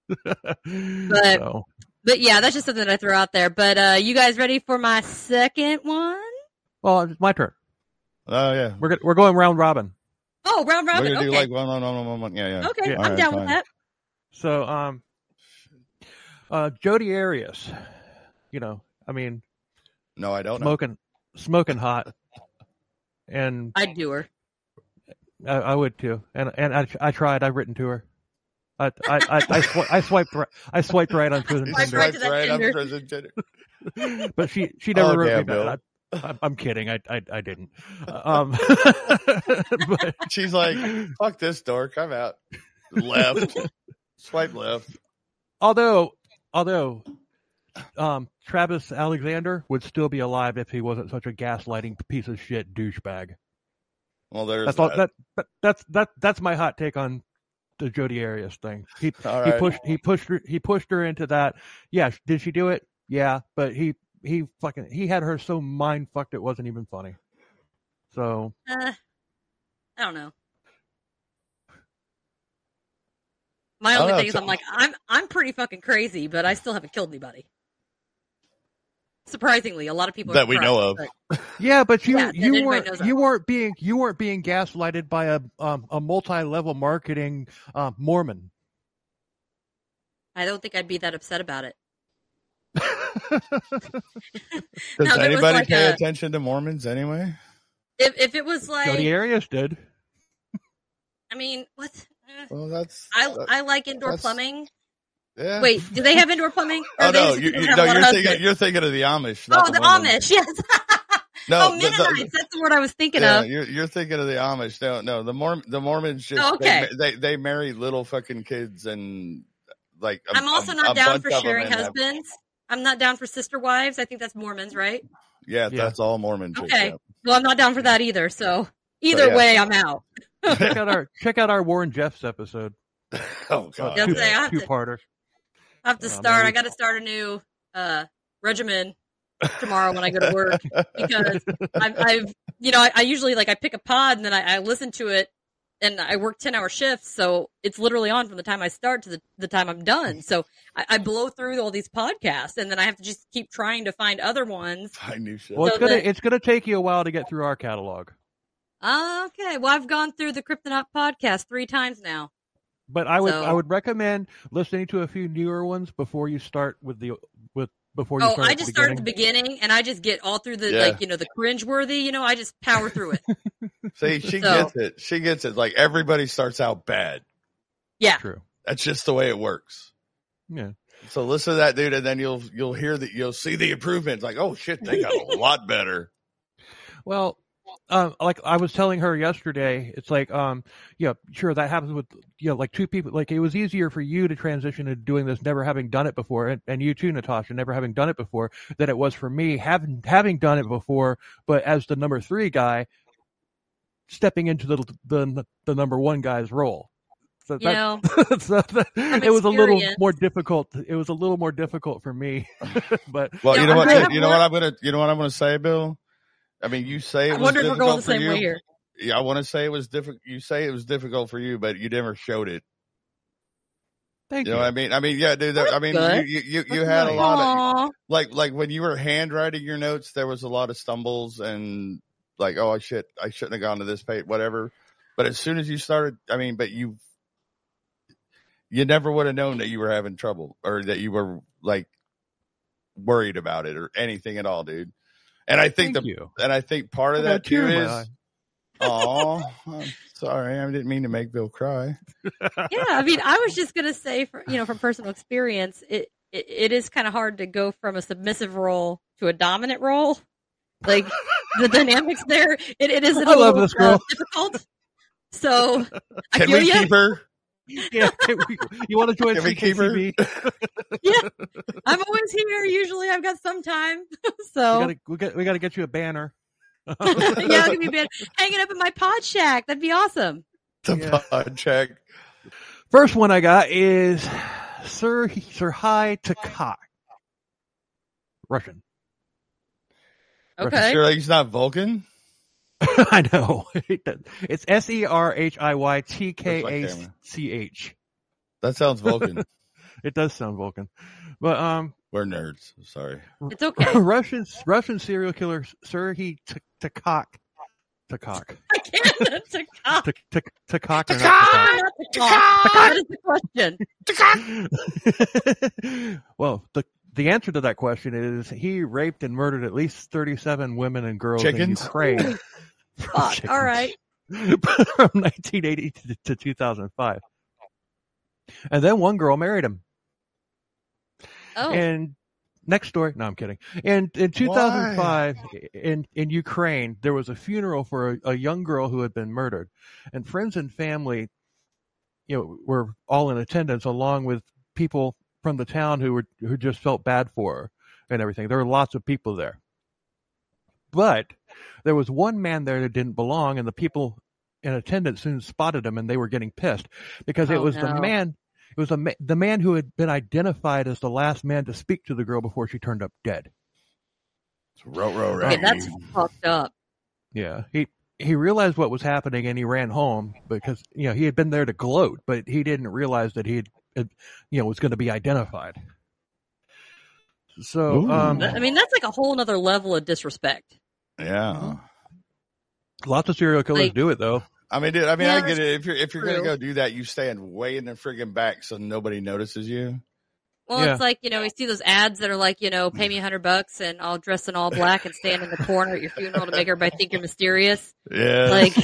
So, But yeah, that's just something that I throw out there. But uh, you guys ready for my second one? well, it's my turn. Oh yeah. We're go- we're going round robin. Oh, round We're robin. gonna do Okay. like one, one, one, one, one. Yeah, yeah. Okay, Yeah. I'm Alright, down fine. with that. So, um, uh, Jodi Arias, you know, I mean, No, I don't know. smoking, smoking hot, and I'd do her. I, I would too. And and I, I tried. I've written to her. I I I, I, sw- I swiped ri- I swiped right on Prison You Swipe Tinder, right to that swiped right on Tinder. Prison Tinder. but she she never Oh, wrote damn, me Bill. back. I, I'm, I'm kidding. I I, I didn't. Um, but, She's like, fuck this dork. I'm out. Left. Swipe left. although although um, Travis Alexander would still be alive if he wasn't such a gaslighting piece of shit douchebag. Well, there's That's all. that. That, that that's that that's my hot take on the Jodi Arias thing. He All he right. pushed he pushed her he pushed her into that. Yeah, did she do it? Yeah, but he he fucking he had her so mind fucked it wasn't even funny. So Uh, I don't know. My I don't only know, thing is, so- I'm like, I'm I'm pretty fucking crazy, but I still haven't killed anybody. Surprisingly, a lot of people are That we know surprised, of. but- yeah, but you Yeah, that you everybody weren't knows that. you weren't being you weren't being gaslighted by a um, a multi level marketing uh, Mormon. I don't think I'd be that upset about it. Does Now, there was anybody like pay a- attention to Mormons anyway? If if it was like, Jodi Arias did. I mean, what? Eh. Well, that's. I that- I like indoor that's- plumbing. yeah. Wait, do they have indoor plumbing? Or Oh they no, just you, don't you, have no, a lot you're of thinking husbands? you're thinking of the Amish. Oh, Not the Mormons. Amish, yes. No, oh, the- the- Mennonites. That's the word I was thinking Yeah, of. you're you're thinking of the Amish. No, no, the Mormon the Mormons just Oh, okay. they, they they marry little fucking kids and like. A, I'm also a- not a down bunch for of them sharing and have- husbands. I'm not down for sister wives. I think that's Mormons, right? Yeah, Yeah. that's all Mormon. chicks, Okay. yeah. Well, I'm not down for that either. So either yeah. way, I'm out. check out our check out our Warren Jeffs episode. Oh god. Yes, two, I have to- two-parter. I have to Oh, man, start. we- I got to start a new uh, regimen tomorrow when I go to work because I've, I've you know, I, I usually like I pick a pod and then I, I listen to it and I work ten hour shifts. So it's literally on from the time I start to the, the time I'm done. So I, I blow through all these podcasts and then I have to just keep trying to find other ones. Find new shit. Well, it's So gonna the- it's gonna take you a while to get through our catalog. Uh, okay. Well, I've gone through the Kryptonaut podcast three times now. But I would So- I would recommend listening to a few newer ones before you start with the with before you Oh, start I at just the start at the beginning. beginning and I just get all through the, Yeah. like, you know, the cringeworthy, you know, I just power through it. See, she So- gets it. She gets it. Like everybody starts out bad. Yeah. True. That's just the way it works. Yeah. So listen to that dude, and then you'll you'll hear that you'll see the improvements. Like, oh shit, they got a lot better. Well, um, like I was telling her yesterday, it's like, um, yeah, sure that happens with, you know, like two people. Like it was easier for you to transition to doing this, never having done it before, and, and you too, Natasha, never having done it before, than it was for me having having done it before, but as the number three guy, stepping into the the the number one guy's role. So You that, know, so that- From it was a little experience. more difficult. It was a little more difficult for me, but Well, Yeah, you know I what? have You know what worked- I'm gonna. You know what I'm gonna say, Bill. I mean, you say it I was wonder if we're going the difficult for same you. way here. Yeah, I want to say it was difficult. You say it was difficult for you, but you never showed it. thank You you. know what I mean? I mean, yeah, dude. That, I mean, good. you you, you, you That's had a nice. lot of Aw. like like when you were handwriting your notes, there was a lot of stumbles and like, oh shit, I shouldn't have gone to this page, whatever. But as soon as you started, I mean, but you you never would have known that you were having trouble or that you were like worried about it or anything at all, dude. And I think Thank the you. and I think part of I got a that too tear in my is, eye. oh, I'm sorry, I didn't mean to make Bill cry. Yeah, I mean, I was just gonna say, for you know, from personal experience, it it, it is kind of hard to go from a submissive role to a dominant role. Like the dynamics there, it, it is a I little love this girl. uh, difficult. So I Can feel we you. keep her? Yeah, can we- you want to join Can we keep her? C K C B? Yeah, I'm always here. Usually, I've got some time. We So gotta, we got, we got to get you a banner. yeah, I'll give you a bit hanging up in my pod shack. That'd be awesome. The Yeah. pod check. First one I got is Sir Sir Hai Takak, Russian. Okay. Sure, like he's not Vulcan. I know. It's S E R H I Y T K A C H. That sounds Vulcan. It does sound Vulcan, but um, We're nerds. Sorry. It's okay. Russian Russian serial killer Sergei Takak Takak. I can't. Takak. T- t- Takak or Takak. not Takak. What is the question? Takak? Well, the the answer to that question is he raped and murdered at least thirty-seven women and girls Chickens? in Ukraine. Fuck. Chickens. All right. From nineteen eighty to, to two thousand five. And then one girl married him. Oh. And next story. No, I'm kidding. And in two thousand five, in, in Ukraine, there was a funeral for a, a young girl who had been murdered. And friends and family, you know, were all in attendance along with people from the town who were who just felt bad for her and everything. There were lots of people there. But there was one man there that didn't belong, and the people in attendance soon spotted him, and they were getting pissed because it Oh, was no. the man. It was the ma- the man who had been identified as the last man to speak to the girl before she turned up dead. Row, row, row. Okay, that's fucked up. Yeah, he he realized what was happening, and he ran home because you know he had been there to gloat, but he didn't realize that he had, had you know was going to be identified. So, Ooh. um, I mean, that's like a whole nother level of disrespect. Yeah. lots of serial killers Like- do it though. I mean, dude, I mean, Yeah, I get it. If you're if you're gonna true. go do that, you stand way in the friggin' back so nobody notices you. Well, Yeah. it's like, you know, you see those ads that are like, you know, pay me a hundred bucks and I'll dress in all black and stand in the corner at your funeral to make everybody think you're mysterious. Yeah. Like,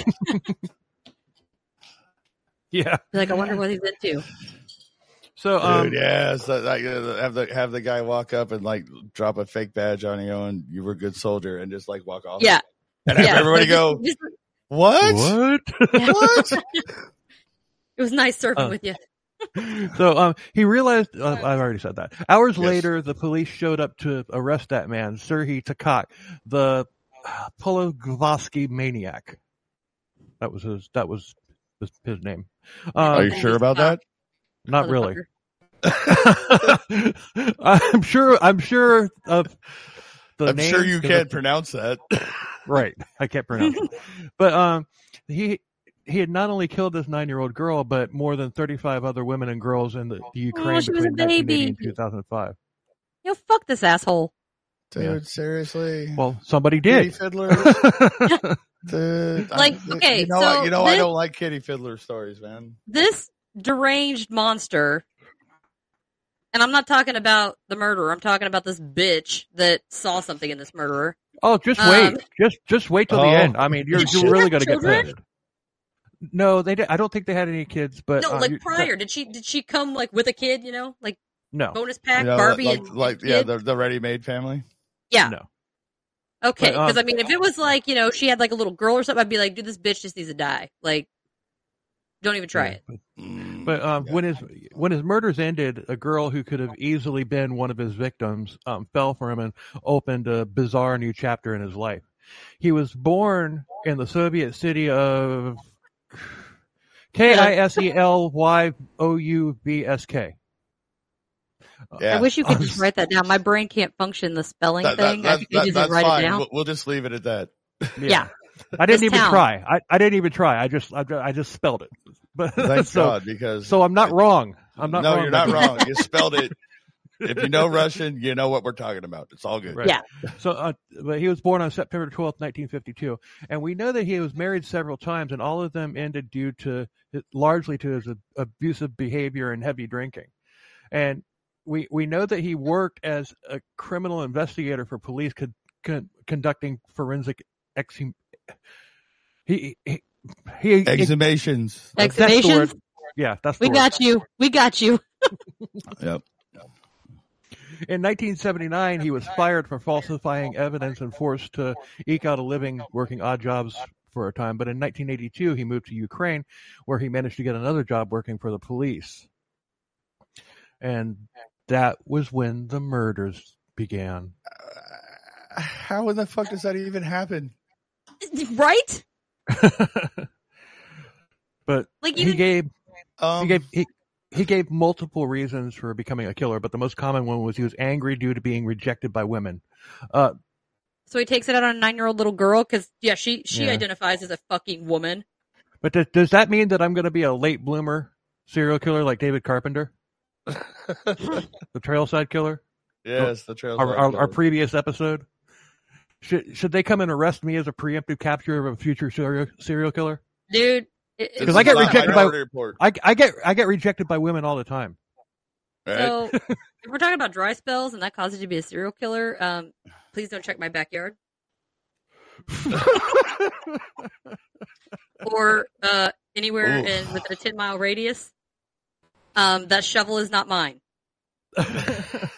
Yeah. like I wonder what he's into. So, um, Dude, yeah, so like uh, have the have the guy walk up and like drop a fake badge on you and you were a good soldier and just like walk off. Yeah. And have Yeah. everybody Like, go, just- what? what? What? It was nice surfing Uh, with you. So um, he realized, uh, I've already said that. Hours Yes. later, the police showed up to arrest that man, Serhiy Takak, the uh, Pologvarsky maniac. That was his, that was his, his name. Are you Um, sure about that? not really. Motherfucker. I'm sure, I'm sure of the I'm sure names, you 'cause can't pronounce that. Right. I can't pronounce it. But um he he had not only killed this nine year old girl, but more than thirty five other women and girls in the, the Ukraine she was a between nineteen eighty baby. and two thousand five. Yo, fuck this asshole. Dude, Yeah. seriously. Well, somebody Kitty did. fiddlers. Dude, Like, I- okay, you know, so I, you know, I this- don't like kitty fiddler stories, man. This deranged monster, and I'm not talking about the murderer, I'm talking about this bitch that saw something in this murderer. Oh, just Um, wait. Just just wait till Oh. the end. I mean, you're Did she you're really have going to get children? pissed. No, they did. I don't think they had any kids, but No, uh, like you- prior. Did she did she come like with a kid, you know? Like No, bonus pack, You know, Barbie like, and, like and yeah, kid? the the ready-made family. Yeah. no. Okay, But, um, because I mean, if it was like, you know, she had like a little girl or something, I'd be like, dude, this bitch just needs to die. Like, don't even try Yeah. it. Mm, But um, yeah. when his when his murders ended, a girl who could have easily been one of his victims um, fell for him and opened a bizarre new chapter in his life. He was born in the Soviet city of K I S E L Y O U B S K. yeah. I wish you could just write that down. My brain can't function the spelling That- that- thing. that- I think you that- just that's write fine. it down. We'll, we'll just leave it at that. Yeah. I didn't This even town. try. I, I didn't even try. I just I, I just spelled it. But Thank so God, because so I'm not wrong. I'm not no, wrong. you're not wrong. You spelled it. If you know Russian, you know what we're talking about. It's all good. Right. Yeah. So, uh, but he was born on September twelfth, nineteen fifty-two, and we know that he was married several times, and all of them ended due to largely to his abusive behavior and heavy drinking. And we we know that he worked as a criminal investigator for police, con, con, conducting forensic exhum. He he he. Exhumations. that's the Exhumations? word. Yeah, that's the We word. got you. We got you. Yep. In nineteen seventy-nine, he was fired for falsifying evidence and forced to eke out a living working odd jobs for a time. But in nineteen eighty-two, he moved to Ukraine, where he managed to get another job working for the police. And that was when the murders began. Uh, how in the fuck does that even happen? Right? But Like, he even- gave Um, he gave he, he gave multiple reasons for becoming a killer, but the most common one was he was angry due to being rejected by women. Uh, So he takes it out on a nine-year-old little girl because, yeah, she she Yeah. identifies as a fucking woman. but does, does that mean that I'm going to be a late bloomer serial killer like David Carpenter, the Trailside Killer? yes, the trail. Our, our, our previous episode. Should should they come and arrest me as a preemptive capture of a future serial serial killer? Dude, Because I get rejected by report. I, I get I get rejected by women all the time. Right? So if we're talking about dry spells and that causes you to be a serial killer, um, please don't check my backyard or uh, anywhere Ooh. in within a ten mile radius. Um, that shovel is not mine. I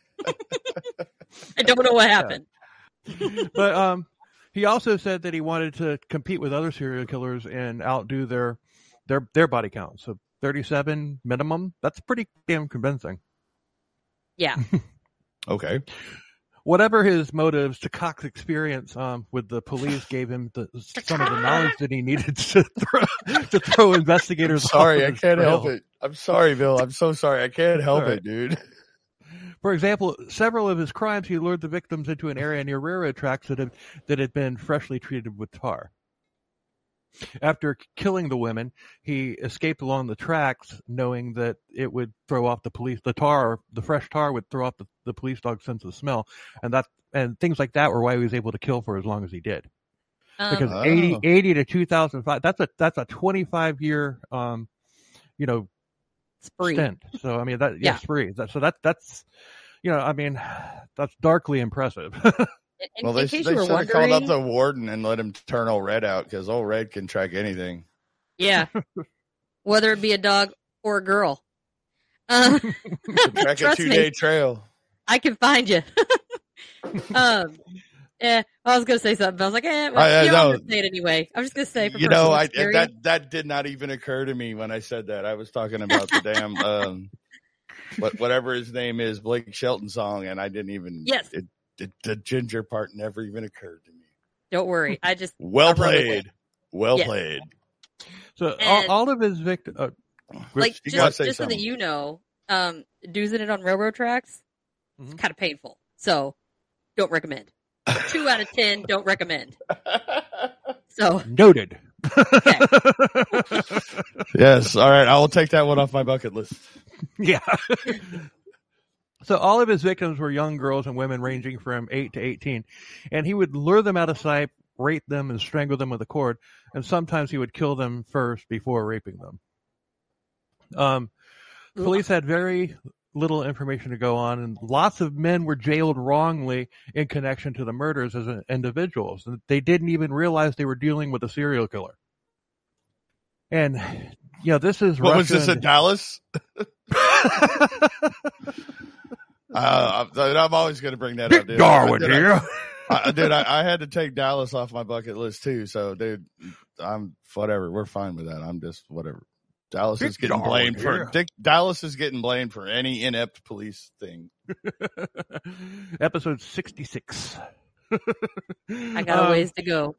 don't know what happened. But um, he also said that he wanted to compete with other serial killers and outdo their their their body count. So thirty-seven minimum. That's pretty damn convincing. Yeah. Okay. Whatever his motives, Takak's experience um, with the police gave him the, some of the knowledge that he needed to throw, to throw investigators. Sorry, off I of his can't trail. help it. I'm sorry, Bill. I'm so sorry. I can't help All right. it, dude. For example, several of his crimes, he lured the victims into an area near railroad tracks that had that had been freshly treated with tar. After killing the women, he escaped along the tracks, knowing that it would throw off the police. The tar, the fresh tar, would throw off the, the police dog's sense of smell, and that and things like that were why he was able to kill for as long as he did. Um, Because Oh. eighty, eighty to two thousand five, that's a that's a twenty-five year, um, you know, spree. stint. So I mean that yeah, Yeah. spree. That, so that that's you know I mean that's darkly impressive. In, Well, in they, case they you were should have called wondering, up the warden and let him turn old Red out because old Red can track anything. yeah, whether it be a dog or a girl, uh, Track a trust two me, day trail. I can find you. um, yeah, I was gonna say something, but I was like, eh, well, I- I you know, I'm know. gonna say it anyway. I'm just gonna say, for You know, personal I experience. that that did not even occur to me when I said that. I was talking about the damn um, what whatever his name is, Blake Shelton song, and I didn't even. Yes. It, it, the ginger part never even occurred to me. Don't worry, I just Well I wrote it. played. Well Yes. played. So all, And- all of his victims, uh, like You gotta just, say just so that something. you know, um, doozing it on railroad tracks, Mhm. it's kind of painful. So don't recommend. Two out of ten, don't recommend. So noted. Yes. All right. I will take that one off my bucket list. Yeah. So all of his victims were young girls and women ranging from eight to eighteen, and he would lure them out of sight, rape them, and strangle them with a cord, and sometimes he would kill them first before raping them. Um, police had very little information to go on, and lots of men were jailed wrongly in connection to the murders as individuals. They didn't even realize they were dealing with a serial killer. And, you know, this is What was Russia this in and- Dallas? Uh, I'm, I'm always going to bring that up. Dude. Darwin Dude, I- here. I, dude, I, I had to take Dallas off my bucket list too. So, dude, I'm whatever. We're fine with that. I'm just whatever. Dallas Dick is getting Darwin blamed for here. Dick, Dallas is getting blamed for any inept police thing. Episode sixty-six. I got a Um, ways to go.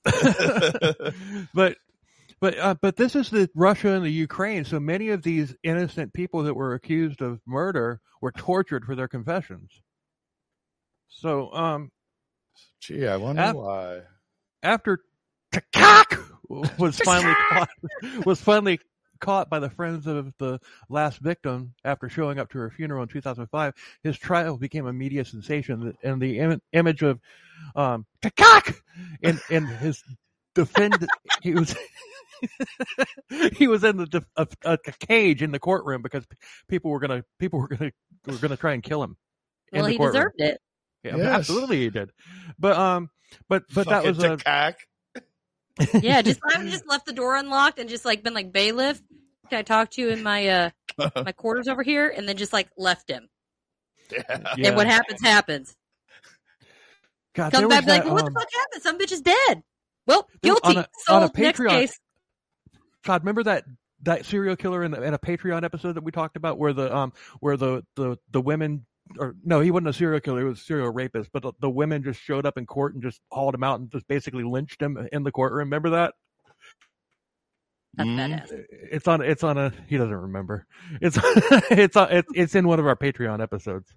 but but uh, but this is the Russia and the Ukraine. So many of these innocent people that were accused of murder were tortured for their confessions. So um, Gee, I wonder Af- why. after Takak was finally caught, was finally caught by the friends of the last victim after showing up to her funeral in two thousand five, his trial became a media sensation, and the Im- image of um, Takak in in his defend he was he was in the def- a, a cage in the courtroom because people were gonna people were gonna were gonna try and kill him. in Well, the he courtroom. deserved it. Yeah, Yes. absolutely he did. But um, but but that Fucking was a Takak. Yeah, just I would just left the door unlocked and just like been like, bailiff, can I talk to you in my uh my quarters over here? And then just like left him. Yeah. yeah. And what happens happens. God, Come there back was like, that, well, what um, the fuck happened? Some bitch is dead. Well, There- guilty. on a- so on a next Patreon- case. Todd, remember that that serial killer in, the, in a Patreon episode that we talked about, where the um where the the the women, or no, he wasn't a serial killer, he was a serial rapist, but the, the women just showed up in court and just hauled him out and just basically lynched him in the courtroom. Remember that? That's Mm. badass. It's on. It's on a. He doesn't remember. It's it's on, it's it's in one of our Patreon episodes.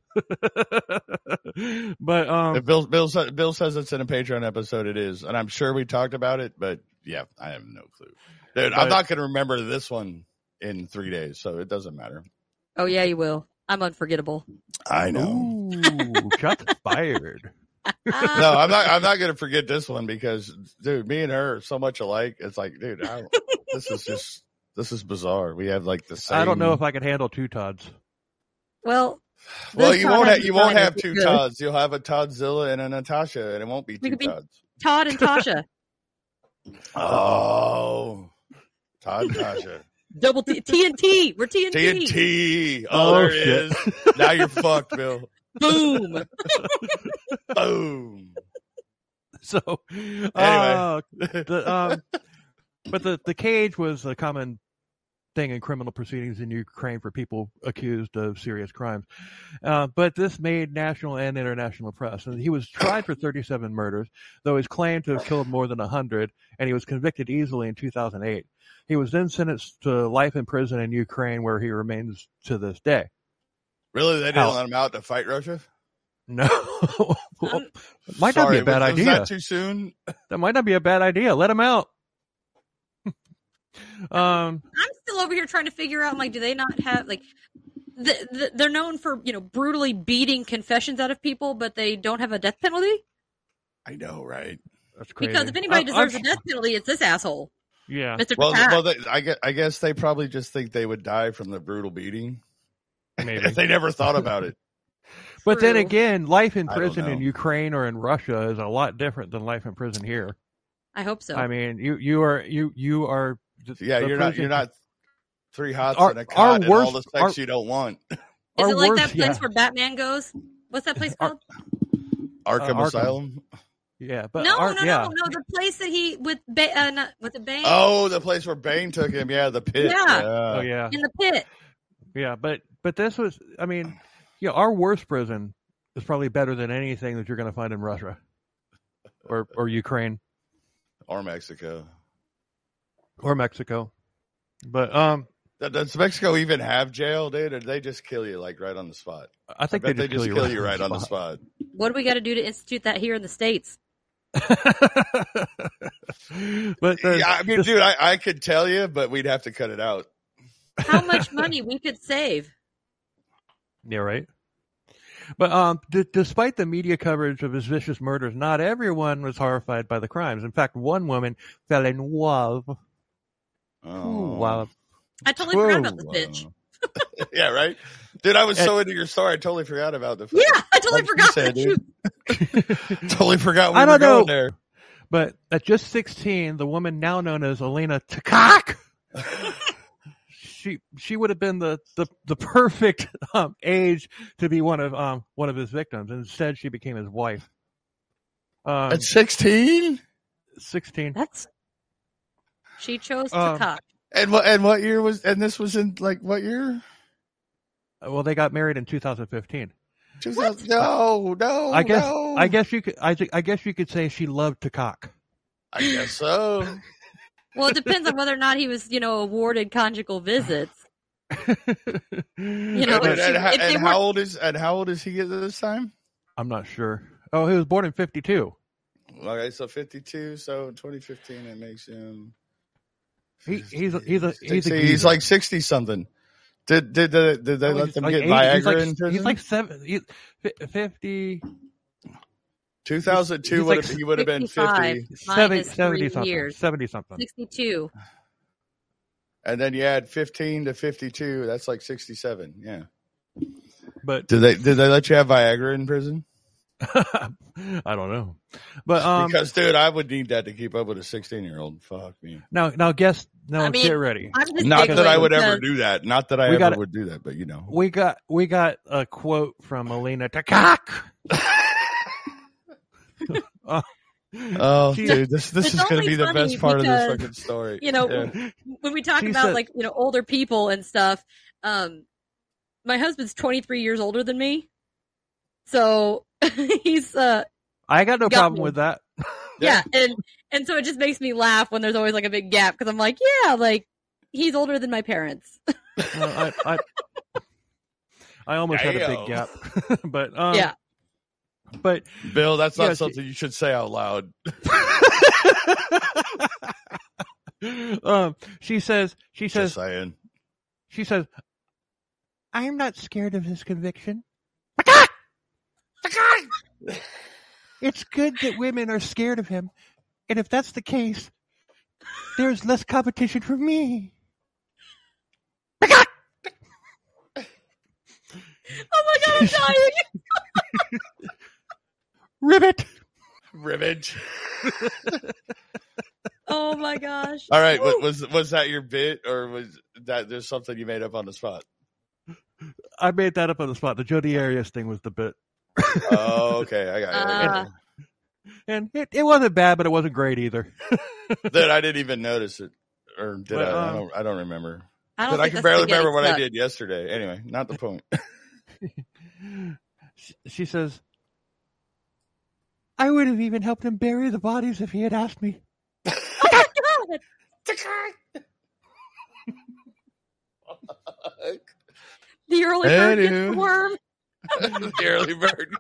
But um, If Bill, Bill, sa- Bill says it's in a Patreon episode, it is. And I'm sure we talked about it, but yeah, I have no clue. Dude, I'm But- not going to remember this one in three days, so it doesn't matter. Oh yeah, you will. I'm unforgettable. I know. ooh, shots fired. No, I'm not. I'm not going to forget this one because, dude, me and her are so much alike. It's like, dude, I, this is just this is bizarre. We have like the same. I don't know if I could handle two Todds. Well, Well, this you Todd won't. has Have, you won't decided have it's two good. Todds. You'll have a Toddzilla and a Natasha, and it won't be We two could be- Todds. Todd and Tasha. Oh, Todd and Tasha. Double T, T N T. We're T N T. T N T. Oh, Oh, there it shit. is. Now you're fucked, Bill. Boom. Boom. So, uh, the, um, but the, the cage was a common thing in criminal proceedings in Ukraine for people accused of serious crimes. Uh, but this made national and international press. And he was tried for thirty-seven murders, though he's claimed to have killed more than one hundred, and he was convicted easily in two thousand eight. He was then sentenced to life in prison in Ukraine, where he remains to this day. Really? They didn't How? let him out to fight Russia? No. Well, Um, might Sorry, not be a bad was, idea. Was that too soon? That might not be a bad idea. Let him out. um, I'm still over here trying to figure out, like, do they not have, like, the, the, they're known for, you know, brutally beating confessions out of people, but they don't have a death penalty? I know, right? that's crazy. Because if anybody I- deserves I'm- a death penalty, it's this asshole, yeah. Mister Well, Patak. well, they, I guess I guess they probably just think they would die from the brutal beating. Maybe. They never thought about it. But then True. again, life in I don't prison in know. Ukraine or in Russia is a lot different than life in prison here. I hope so. I mean, you you are you you are. Yeah, the you're not prison- you're not three hots Our- and a our cot and all worst- the sex our- you don't want. Is our it like worst- that place yeah. where Batman goes? What's that place Our- called? Arkham Arkham. Asylum. Yeah, but no, our- no, yeah. no, no. The place that he with ba- uh, not, with the Bane Oh, the place where Bane took him. Yeah, the pit. Yeah. Oh yeah, in the pit. yeah. But but this was. I mean, yeah. Our worst prison is probably better than anything that you're going to find in Russia or or Ukraine Or Mexico. or Mexico. But um, Does- Does Mexico even have jail, dude? Or do they just kill you like right on the spot? I think I bet they just, kill you right on the spot. What do we got to do to institute that here in the States? But the, Yeah, I mean, this- dude, I, I could tell you, but we'd have to cut it out. How much money we could save? Yeah, right. But um, d- despite the media coverage of his vicious murders, not everyone was horrified by the crimes. In fact, one woman fell in love. Oh, Wow. I totally forgot about this Whoa. bitch. Yeah, right? Dude, I was so into your story, I totally forgot about the Yeah, I totally Like you forgot said, that you. dude. Totally forgot we I were don't know. going there. But at just sixteen, the woman now known as Elena Takak, she she would have been the the, the perfect um, age to be one of um one of his victims. Instead, she became his wife. Um, At sixteen? sixteen. That's. She chose to Um, cock. And what and what year was and this was in like what year? Well, they got married in two thousand fifteen. two thousand No, no. I guess no. I guess you could I, thi- I guess you could say she loved to cock. I guess so. Well, it depends on whether or not he was, you know, awarded conjugal visits. you know, and, if she- and, how- if they and were- how old is and how old is he at this time? I'm not sure. Oh, he was born in fifty-two. Okay, so fifty-two. So twenty fifteen, it makes him. He, he's a, he's a he's a See, he's geezer. like sixty something. Did did did, did they Oh, let he's them like get eighty- Viagra he's like, in prison? He's like seven, he's fi- fifty, two thousand two he's would like have he would have been sixty-five. fifty, seventy, Minus seventy three something, years. seventy something. sixty-two. and then you add fifteen to fifty-two. That's like sixty-seven. Yeah. But Did they did they let you have Viagra in prison? I don't know. But um, Because dude, I would need that to keep up with a sixteen year old. Fuck me. now now guess now I mean, get ready. I'm just Not that I giggling would ever because- do that. Not that I We ever gotta- would do that, but you know. We got we got a quote from Elena Takak. uh, Oh, She- dude, this this It's is going to only be the funny best part of this because, fucking story. you know, Yeah. when we talk She about said- like, you know, older people and stuff, um, my husband's twenty-three years older than me. So he's, uh, I got no Got problem me. with that. yeah. And, and so it just makes me laugh when there's always like a big gap because I'm like, yeah, like he's older than my parents. Well, I, I I almost had a big Damn. gap, but um, Yeah. But Bill, that's not Yeah, she- something you should say out loud. um, she says she Just says saying. she says I'm not scared of his conviction. It's good that women are scared of him. And if that's the case, there's less competition for me. Oh my god, I'm dying! Ribbit! Ribbit. Oh my gosh. All right, Woo. was was that your bit, or was that there's something you made up on the spot? I made that up on the spot. The Jodi Arias thing was the bit. Oh, okay. I got it. I got Uh, it. And it, it wasn't bad, but it wasn't great either. That I didn't even notice it, or did But, I? I um, don't. I don't remember. I don't But I think can that's barely the getting remember what I stuck. did yesterday. Anyway, not the point. She- She says, I would have even helped him bury the bodies if he had asked me. Oh my god! The early bird gets the Anywho. worm. The early bird.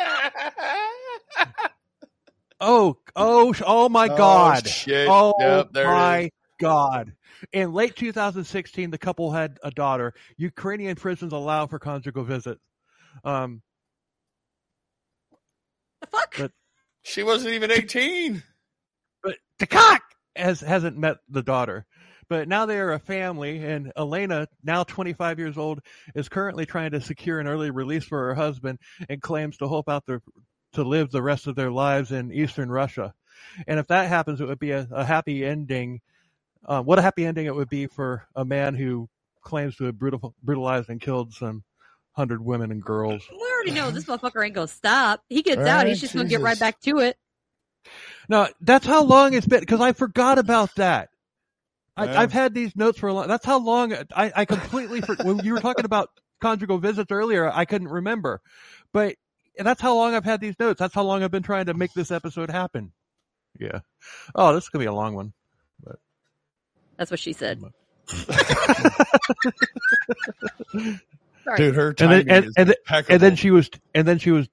Oh, oh, sh- oh my Oh, God. shit. Oh Yep, there it my is. God. In late two thousand sixteen, the couple had a daughter. Ukrainian prisons allow for conjugal visits. Um, The fuck? But- She wasn't even eighteen. but Takak has, hasn't met the daughter. But now they are a family, and Elena, now twenty-five years old, is currently trying to secure an early release for her husband and claims to hope out the, to live the rest of their lives in Eastern Russia. And if that happens, it would be a, a happy ending. Uh, what a happy ending it would be for a man who claims to have brutal, brutalized and killed some hundred women and girls. We already know this motherfucker ain't gonna stop. He gets Right, out, he's just gonna get right Jesus. back to it. Now, that's how long it's been, because I forgot about that. I, Yeah. I've had these notes for a long. That's how long I, I completely. For, when you were talking about conjugal visits earlier, I couldn't remember, but that's how long I've had these notes. That's how long I've been trying to make this episode happen. Yeah. Oh, this is gonna be a long one. That's what she said. Sorry. Dude, her And timing then and, is and, then- impeccable. and then she was and then she was.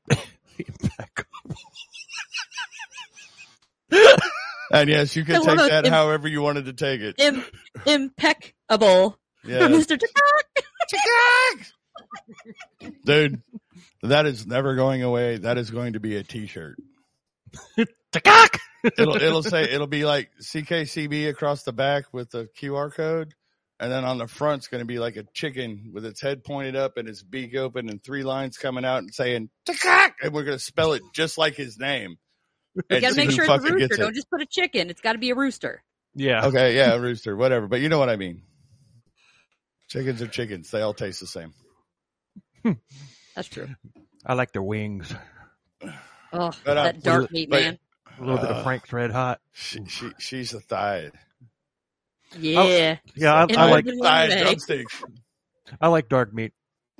And yes, you I can love take those that im- however you wanted to take it. Im- impeccable Yeah. from Mister Takak. Dude, that is never going away. That is going to be a t-shirt. Takak! It'll it'll say it'll be like C K C B across the back with the Q R code, and then on the front's going to be like a chicken with its head pointed up and its beak open and three lines coming out and saying "Takak," and we're going to spell it just like his name. You And gotta see make who sure it's a fucking rooster. gets it. Don't just put a chicken. It's gotta be a rooster. Yeah. Okay, yeah, rooster, whatever. But you know what I mean. Chickens are chickens. They all taste the same. That's true. I like their wings. Oh, But, uh, that dark but- meat, but- man. A little bit Uh, of Frank's Red Hot. She, she she's a thigh. Yeah. Yeah, I, In I more like than one Thigh way. drumstick. I like dark meat.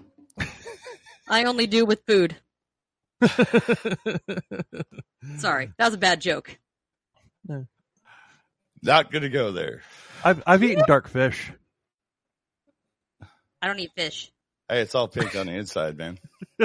I only do with food. Sorry, that was a bad joke. Not gonna go there. I've I've eaten dark fish. I don't eat fish. Hey, it's all pink on the inside, man.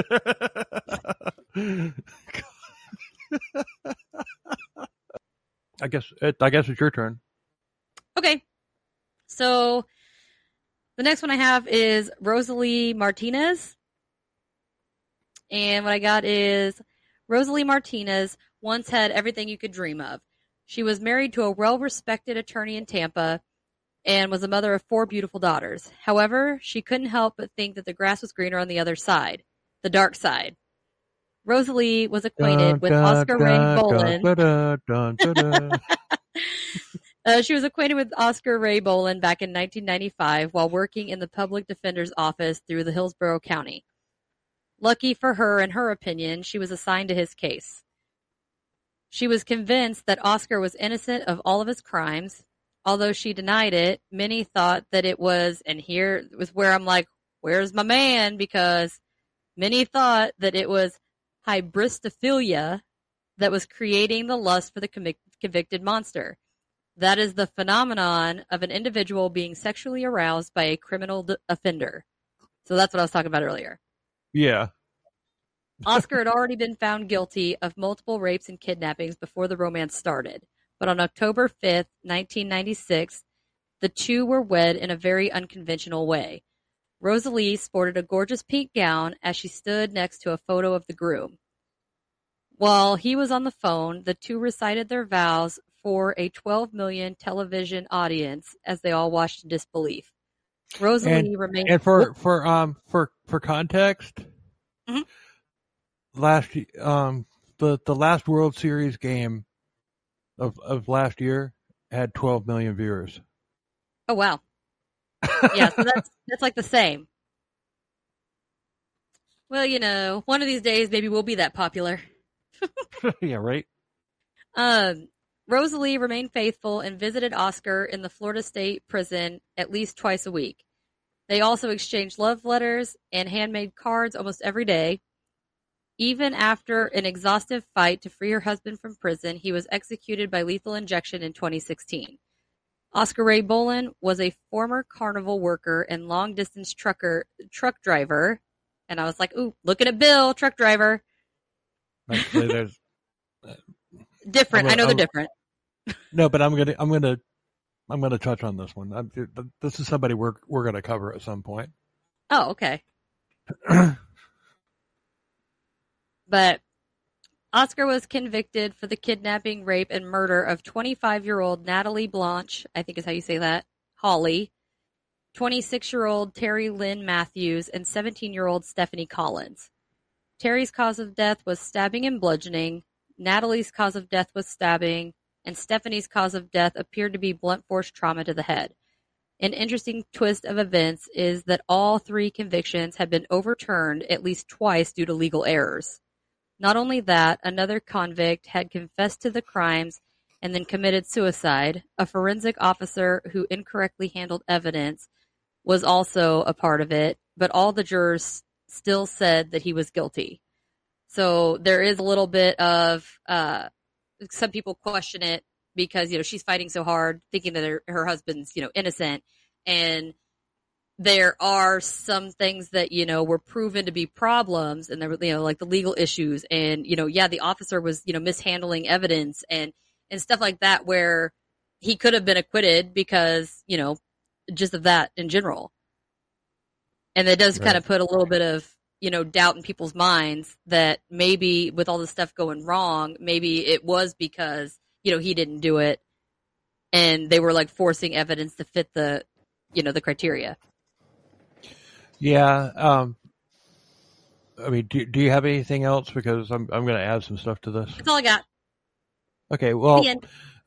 I guess it, I guess it's your turn. Okay. So the next one I have is Rosalie Martinez. And what I got is Rosalie Martinez once had everything you could dream of. She was married to a well-respected attorney in Tampa and was the mother of four beautiful daughters. However, she couldn't help but think that the grass was greener on the other side, the dark side. Rosalie was acquainted with Oscar Ray Bolin. Uh, she was acquainted with Oscar Ray Bolin back in nineteen ninety-five while working in the public defender's office through the Hillsborough County. Lucky for her, in her opinion, she was assigned to his case. She was convinced that Oscar was innocent of all of his crimes. Although she denied it, many thought that it was, and here was where I'm like, where's my man? Because many thought that it was hybristophilia that was creating the lust for the convic- convicted monster. That is the phenomenon of an individual being sexually aroused by a criminal d- offender. So that's what I was talking about earlier. Yeah. Oscar had already been found guilty of multiple rapes and kidnappings before the romance started. But on October fifth, nineteen ninety-six, the two were wed in a very unconventional way. Rosalie sported a gorgeous pink gown as she stood next to a photo of the groom. while he was on the phone, the two recited their vows for a twelve million television audience as they all watched in disbelief. Rosalie And, remained. and for, for, um, for, for context, Mhm. last, um, the, the last World Series game of, of last year had twelve million viewers. Oh, wow. Yeah, so that's, that's like the same. Well, you know, one of these days, maybe we'll be that popular. Yeah, right? Um, Rosalie remained faithful and visited Oscar in the Florida State Prison at least twice a week. They also exchanged love letters and handmade cards almost every day. Even after an exhaustive fight to free her husband from prison, he was executed by lethal injection in twenty sixteen. Oscar Ray Bolin was a former carnival worker and long-distance trucker truck driver. And I was like, ooh, looking at Bill, truck driver. Actually, there's, Different. I'm I know gonna- they're different. no, but I'm gonna, I'm gonna, I'm gonna touch on this one. I'm, this is somebody we're, we're gonna cover at some point. Oh, okay. But Oscar was convicted for the kidnapping, rape, and murder of twenty-five-year-old Natalie Blanche, I think is how you say that, Hawley, twenty-six-year-old Terry Lynn Matthews, and seventeen-year-old Stephanie Collins. Terry's cause of death was stabbing and bludgeoning. Natalie's cause of death was stabbing, and Stephanie's cause of death appeared to be blunt force trauma to the head. An interesting twist of events is that all three convictions had been overturned at least twice due to legal errors. Not only that, another convict had confessed to the crimes and then committed suicide. A forensic officer who incorrectly handled evidence was also a part of it, but all the jurors still said that he was guilty. So there is a little bit of, uh, some people question it because, you know, she's fighting so hard, thinking that her, her husband's, you know, innocent. And there are some things that, you know, were proven to be problems, and there were, you know, like the legal issues, and, you know, yeah, the officer was, you know, mishandling evidence and, and stuff like that, where he could have been acquitted because, you know, just of that in general. And it does Right. kind of put a little bit of, you know, doubt in people's minds that maybe with all this stuff going wrong, maybe it was because, you know, he didn't do it and they were like forcing evidence to fit the, you know, the criteria. Yeah. Um, I mean, do, do you have anything else? Because I'm, I'm going to add some stuff to this. That's all I got. Okay. Well, The end.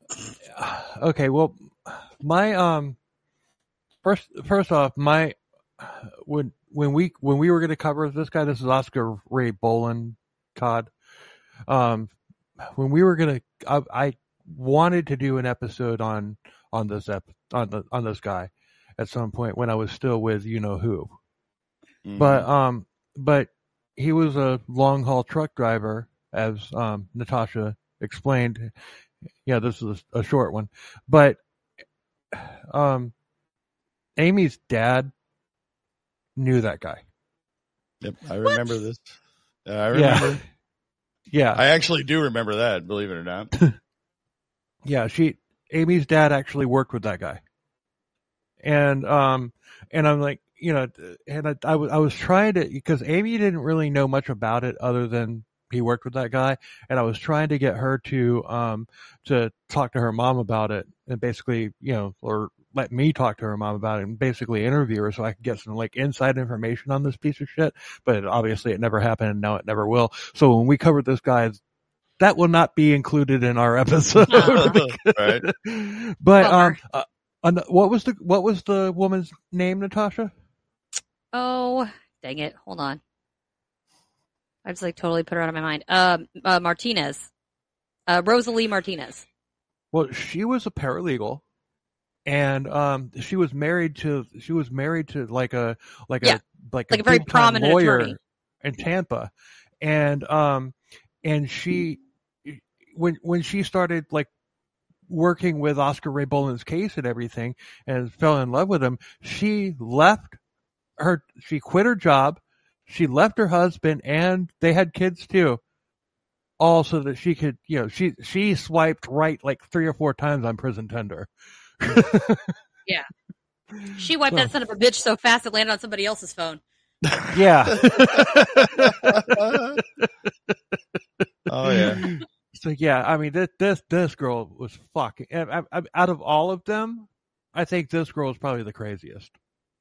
okay. Well, my, um, first, first off, my, when, when we, when we were going to cover this guy, this is Oscar Ray Bolin, Todd. Um, when we were going to, I, I wanted to do an episode on, on this ep, on the, on this guy at some point when I was still with you know who. Mhm. But um, but he was a long haul truck driver, as um Natasha explained. Yeah, this is a, a short one, but um, Amy's dad knew that guy. Yep, I remember this. Uh, I remember. Yeah, I actually do remember that, believe it or not. yeah. She Amy's dad actually worked with that guy, and um, and I'm like, you know, and I, I, was, I was trying to, because Amy didn't really know much about it other than he worked with that guy. And I was trying to get her to, um, to talk to her mom about it and basically, you know, or let me talk to her mom about it and basically interview her so I could get some like inside information on this piece of shit. But obviously it never happened and now it never will. So when we covered this guy, that will not be included in our episode. Right. But, Bummer. um, uh, what was the, what was the woman's name, Natasha? Oh, dang it. Hold on. I just like totally put her out of my mind. Um, uh, Martinez. Uh, Rosalie Martinez. Well, she was a paralegal, and um, she was married to she was married to like a like Yeah. a like, Like a, a very big-time prominent lawyer attorney. in Tampa, and um, and she when when she started like working with Oscar Ray Bolin's case and everything, and fell in love with him, she left her she quit her job, she left her husband, and they had kids too. All so that she could, you know, she she swiped right like three or four times on Prison Tender. She wiped So- that son of a bitch so fast it landed on somebody else's phone. Yeah. Oh yeah. So yeah, I mean this this this girl was fucking. I, I, out of all of them, I think this girl is probably the craziest.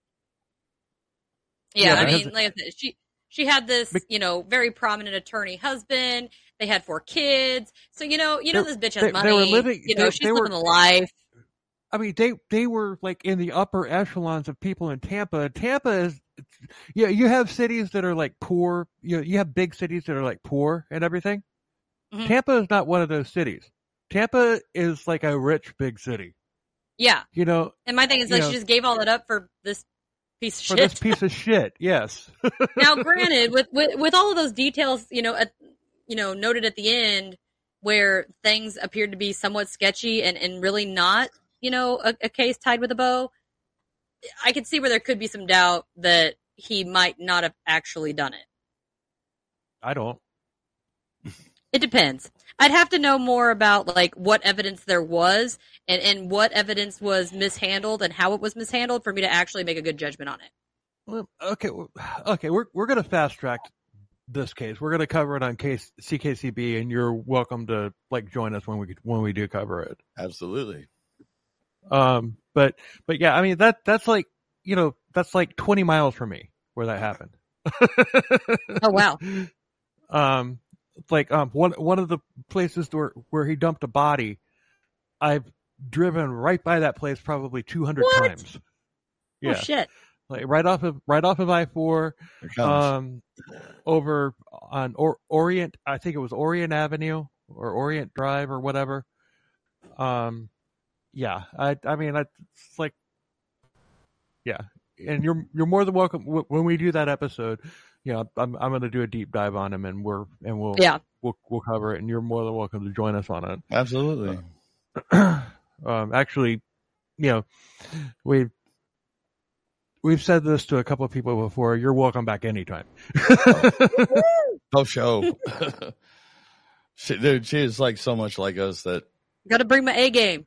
Yeah, Yeah, I because- mean, like I said, she she had this, Bec- you know, very prominent attorney husband. They had four kids, so you know, you know, They- this bitch has they- they money. were living- you know, they- she's they were- living a life. I mean, they they were like in the upper echelons of people in Tampa. Tampa is, yeah, you have cities that are like poor. You know, you have big cities that are like poor and everything. Mhm. Tampa is not one of those cities. Tampa is like a rich big city. Yeah, You know, and my thing is You like know- she just gave all that up for this piece of for shit. this piece of shit. Yes. Now, granted, with, with with all of those details, you know, at, you know, noted at the end where things appeared to be somewhat sketchy and, and really not, you know, a, a case tied with a bow, I could see where there could be some doubt that he might not have actually done it. I don't. It depends. I'd have to know more about like what evidence there was and, and what evidence was mishandled and how it was mishandled for me to actually make a good judgment on it. Well, okay, well, okay, we're we're gonna fast track this case. We're gonna cover it on case C K C B, and you're welcome to like join us when we when we do cover it. Absolutely. Um, but but yeah, I mean that that's like you know that's like twenty miles from me where that happened. Oh wow. Um, like um one one of the places where where he dumped a body, I've driven right by that place probably two hundred What? times. Yeah, Oh shit. like right off of right off of I four. Here it comes. Um, over on or- Orient, I think it was Orient Avenue or Orient Drive or whatever. Um, yeah, I, I mean, I, it's like, yeah, and you're you're more than welcome w- when we do that episode. You know, I'm I'm going to do a deep dive on him, and we're and we'll Yeah. we'll we'll cover it, and you're more than welcome to join us on it. Absolutely. um, actually, you know, we've we've said this to a couple of people before. You're welcome back anytime. Oh, show. she, dude, she is like so much like us that. Got to bring my A game.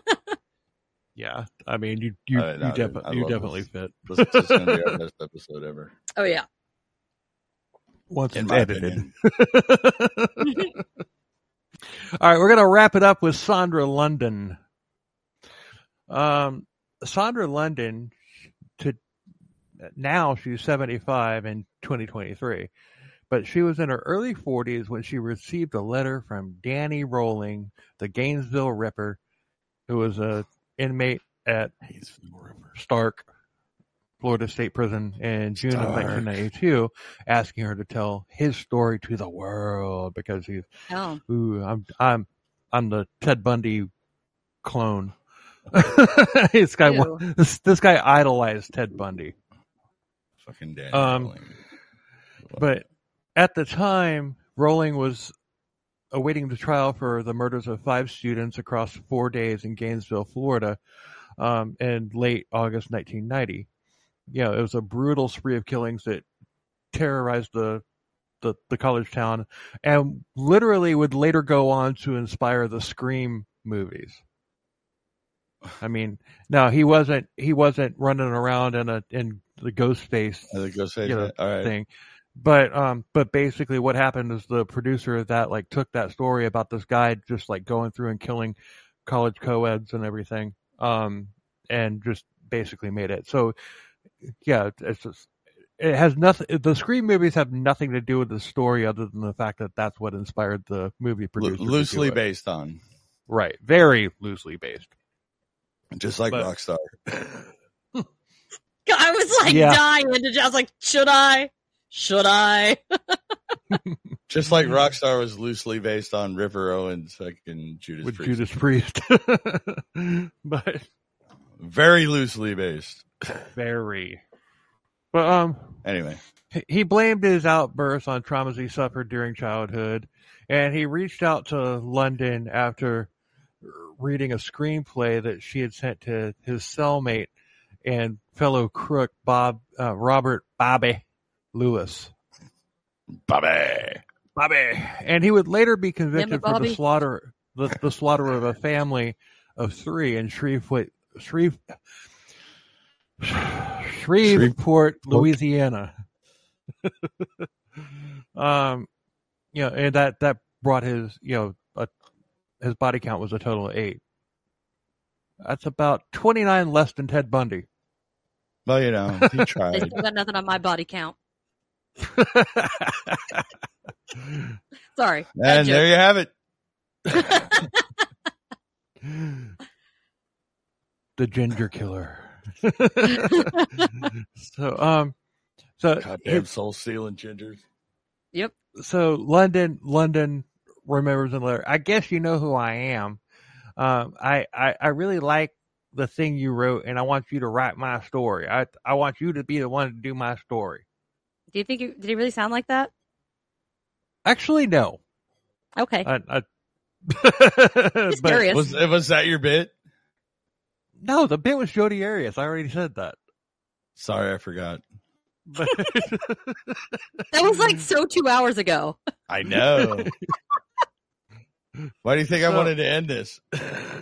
Yeah, I mean, you you Uh, no, you, dude, defi- I you love definitely this. fit. This, this is going to be our best episode ever. Oh yeah. Once In it's my edited. opinion. All right, we're gonna wrap it up with Sandra London. Um, Sandra London, to now she's seventy-five in twenty twenty-three, but she was in her early forties when she received a letter from Danny Rolling, the Gainesville Ripper, who was a inmate at Stark, Florida State Prison in June of Stark. nineteen ninety-two, asking her to tell his story to the world because he's, Oh. ooh, I'm, I'm, I'm the Ted Bundy clone. this guy, Ew. this, this guy idolized Ted Bundy. Fucking Danny Um, Rolling. But at the time, Rolling was awaiting the trial for the murders of five students across four days in Gainesville, Florida, um, in late August nineteen ninety. You know, it was a brutal spree of killings that terrorized the, the, the college town and literally would later go on to inspire the Scream movies. I mean, no, he wasn't, he wasn't running around in a, in the ghost face I think go say you know, that. All right. thing. But, um, but basically what happened is the producer of that, like, took that story about this guy just like going through and killing college co-eds and everything, um, and just basically made it. So, yeah, it's just, it has nothing, the Scream movies have nothing to do with the story other than the fact that that's what inspired the movie Lo- producer. to do loosely it. based on. Right. Very loosely based. Just like But- Rockstar. I was like Yeah. dying. I was like, should I? Should I? Just like Rockstar was loosely based on River Owens fucking Judas With Priest. Judas Priest. But Very loosely based. very. But, um, Anyway. he blamed his outbursts on traumas he suffered during childhood, and he reached out to London after reading a screenplay that she had sent to his cellmate and fellow crook Bob uh, Robert Bobby Lewis. Bobby. Bobby, and he would later be convicted Damn it, for the Bobby. slaughter the, the slaughter of a family of three in Shreveport, Shreve, Shreveport, Louisiana. um, you know, and that that brought his, you know, a, his body count was a total of eight. That's about twenty-nine less than Ted Bundy. Well, you know, he They tried. still got nothing on my body count. Sorry. bad And joke. there you have it. The Ginger Killer. so, um, so Goddamn soul stealing gingers. Yep. so London, London remembers in the letter. I guess you know who I am. Um, I, I, I really like the thing you wrote, and I want you to write my story. I, I want you to be the one to do my story. Do you think you, did he really sound like that? Actually, no. Okay. I, I, Just but- curious. Was was that your bit? No, the bit was Jodi Arias. I already said that. Sorry, I forgot. But That was like so two hours ago. I know. Why do you think I So- wanted to end this? I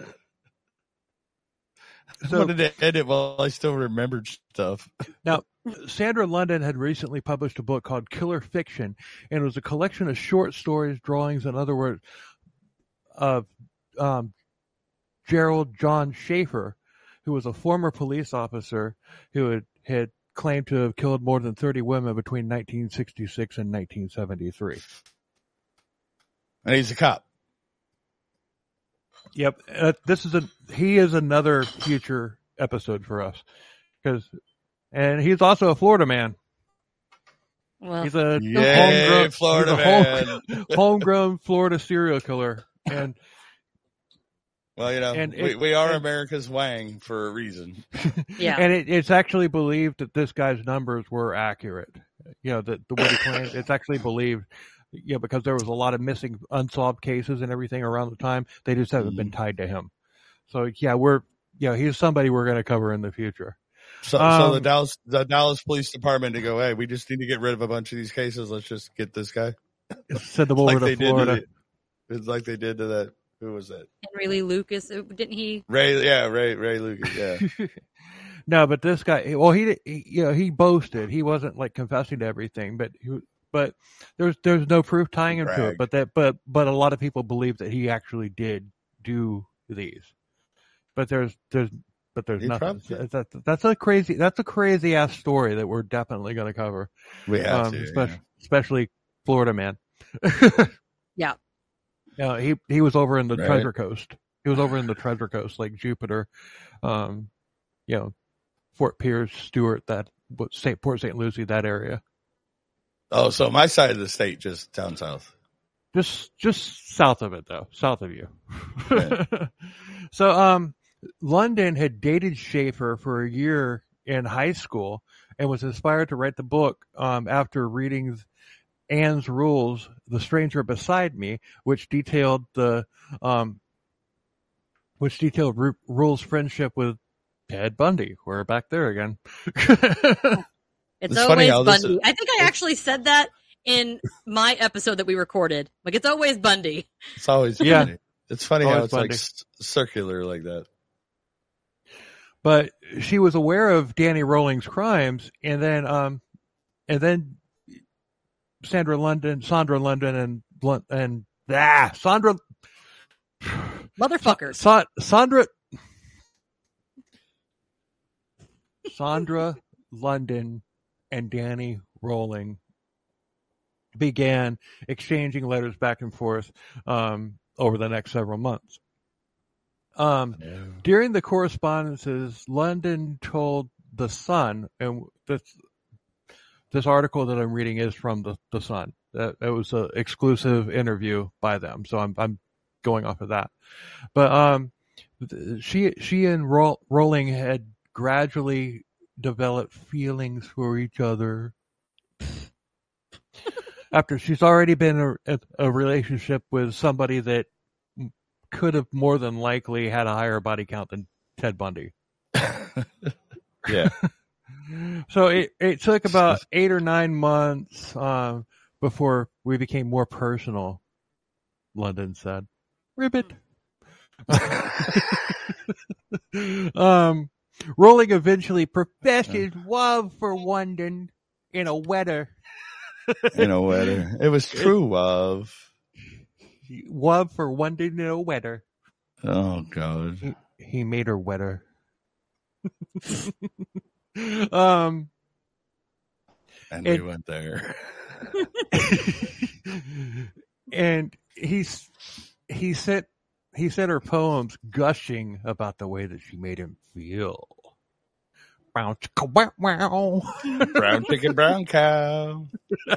So- wanted to end it while I still remembered stuff. Sandra London had recently published a book called Killer Fiction, and it was a collection of short stories, drawings, and other words of um, Gerald John Schaefer, who was a former police officer who had, had claimed to have killed more than thirty women between nineteen sixty-six and nineteen seventy-three. And he's a cop. Yep, uh, this is a he is another future episode for us, because and he's also a Florida man. Well, He's a Yay, homegrown Florida he's a home- man. homegrown Florida serial killer, and Well, you know, And we, it- we are and- America's Wang for a reason. yeah. and it, it's actually believed that this guy's numbers were accurate. You know, that the way he claimed, it's actually believed. You know, because there was a lot of missing, unsolved cases and everything around the time. They just haven't been tied to him. So yeah, we're you know he's somebody we're going to cover in the future. So, so Um, the Dallas, the Dallas Police Department to go, hey, we just need to get rid of a bunch of these cases. Let's just get this guy. Send them over like to they Florida. did to the, it's like they did to that. Who was that? Henry Lee Lucas, uh, didn't he? Ray. Yeah, Ray. Ray Lucas. Yeah. No, but this guy, well, he, he, you know, he boasted. He wasn't like confessing to everything, but he, but there's there's no proof tying him to it. Bragged. But that, but but a lot of people believe that he actually did do these. But there's there's but there's He nothing. probably did. That's that's a crazy that's a crazy ass story that we're definitely going to cover. We have Um, to. especially, yeah. especially Florida man. Yeah. Yeah, he he was over in the Right. Treasure Coast. He was over in the Treasure Coast, like Jupiter, um, you know, Fort Pierce, Stewart, that what Saint Port Saint Lucie, that area. Oh, so my side of the state, just down south. Just just south of it, though, south of you. Right. So, um, London had dated Schaefer for a year in high school and was inspired to write the book um, after reading Anne's Rules, The Stranger Beside Me, which detailed the um, which detailed Ru- Rule's friendship with Ted Bundy. We're back there again. It's, It's funny always how this Bundy. is- I think I actually said that in my episode that we recorded. Like, it's always Bundy. It's always Yeah. funny. It's funny how Always it's like Bundy. c- circular like that. But she was aware of Danny Rowling's crimes, and then um, and then Sandra London, Sandra London, and Blunt and ah, Sandra, Motherfuckers. Sa- Sandra, Sandra London, and Danny Rowling began exchanging letters back and forth um, over the next several months. Um, During the correspondences, London told The Sun, and this this article that I'm reading is from the the Sun. That it was an exclusive interview by them, so I'm I'm going off of that. But um, th- she she and Ro- Rowling had gradually developed feelings for each other. After she's already been in a, a relationship with somebody that could have more than likely had a higher body count than Ted Bundy. Yeah. So it, it took about eight or nine months um, before we became more personal, London said. Ribbit. um, Rowling eventually professed his love for London in a wetter. In a wetter. It was true love. Love for one day in a wetter. Oh, God. He, he made her wetter. um, and, and we went there. And he's he said he said her poems gushing about the way that she made him feel. Brown chicken, wow, wow. Brown chicken, brown cow.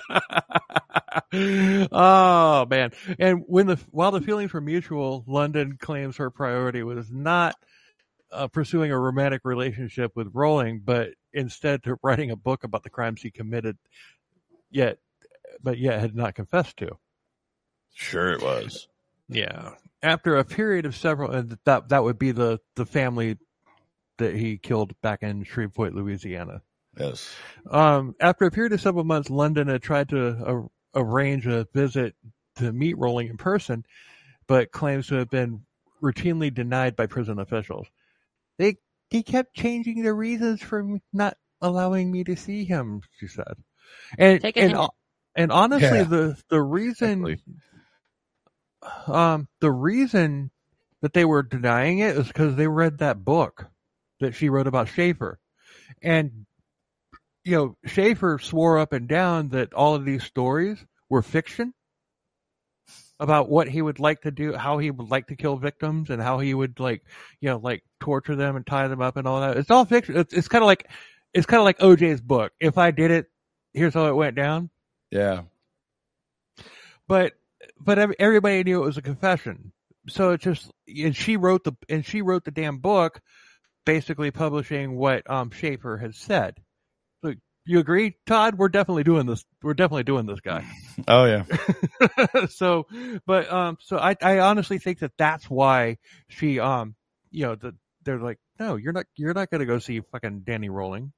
Oh man! And when the while the feelings were mutual, London claims her priority was not uh, pursuing a romantic relationship with Rowling, but instead to writing a book about the crimes he committed, yet but yet had not confessed to. Sure, it was. Yeah. After a period of several, and that that would be the the family that he killed back in Shreveport, Louisiana. Yes. Um, after a period of several months, London had tried to uh, arrange a visit to meet Rowling in person, but claims to have been routinely denied by prison officials. They he kept changing the reasons for not allowing me to see him, she said. And Take a and, hint. and honestly, Yeah. the the reason Exactly. um the reason that they were denying it is because they read that book that she wrote about Schaefer. And, you know, Schaefer swore up and down that all of these stories were fiction about what he would like to do, how he would like to kill victims and how he would like, you know, like torture them and tie them up and all that. It's all fiction. It's, it's kind of like, it's kind of like O J's book. If I did it, here's how it went down. Yeah. But, but ev- everybody knew it was a confession. So it's just, and she wrote the, and she wrote the damn book, basically publishing what um Schaefer had said. So you agree, Todd? We're definitely doing this. We're definitely doing this guy. Oh, yeah. so, but um, so I, I honestly think that that's why she um, you know, the, they're like, no, you're not, you're not gonna go see fucking Danny Rowling.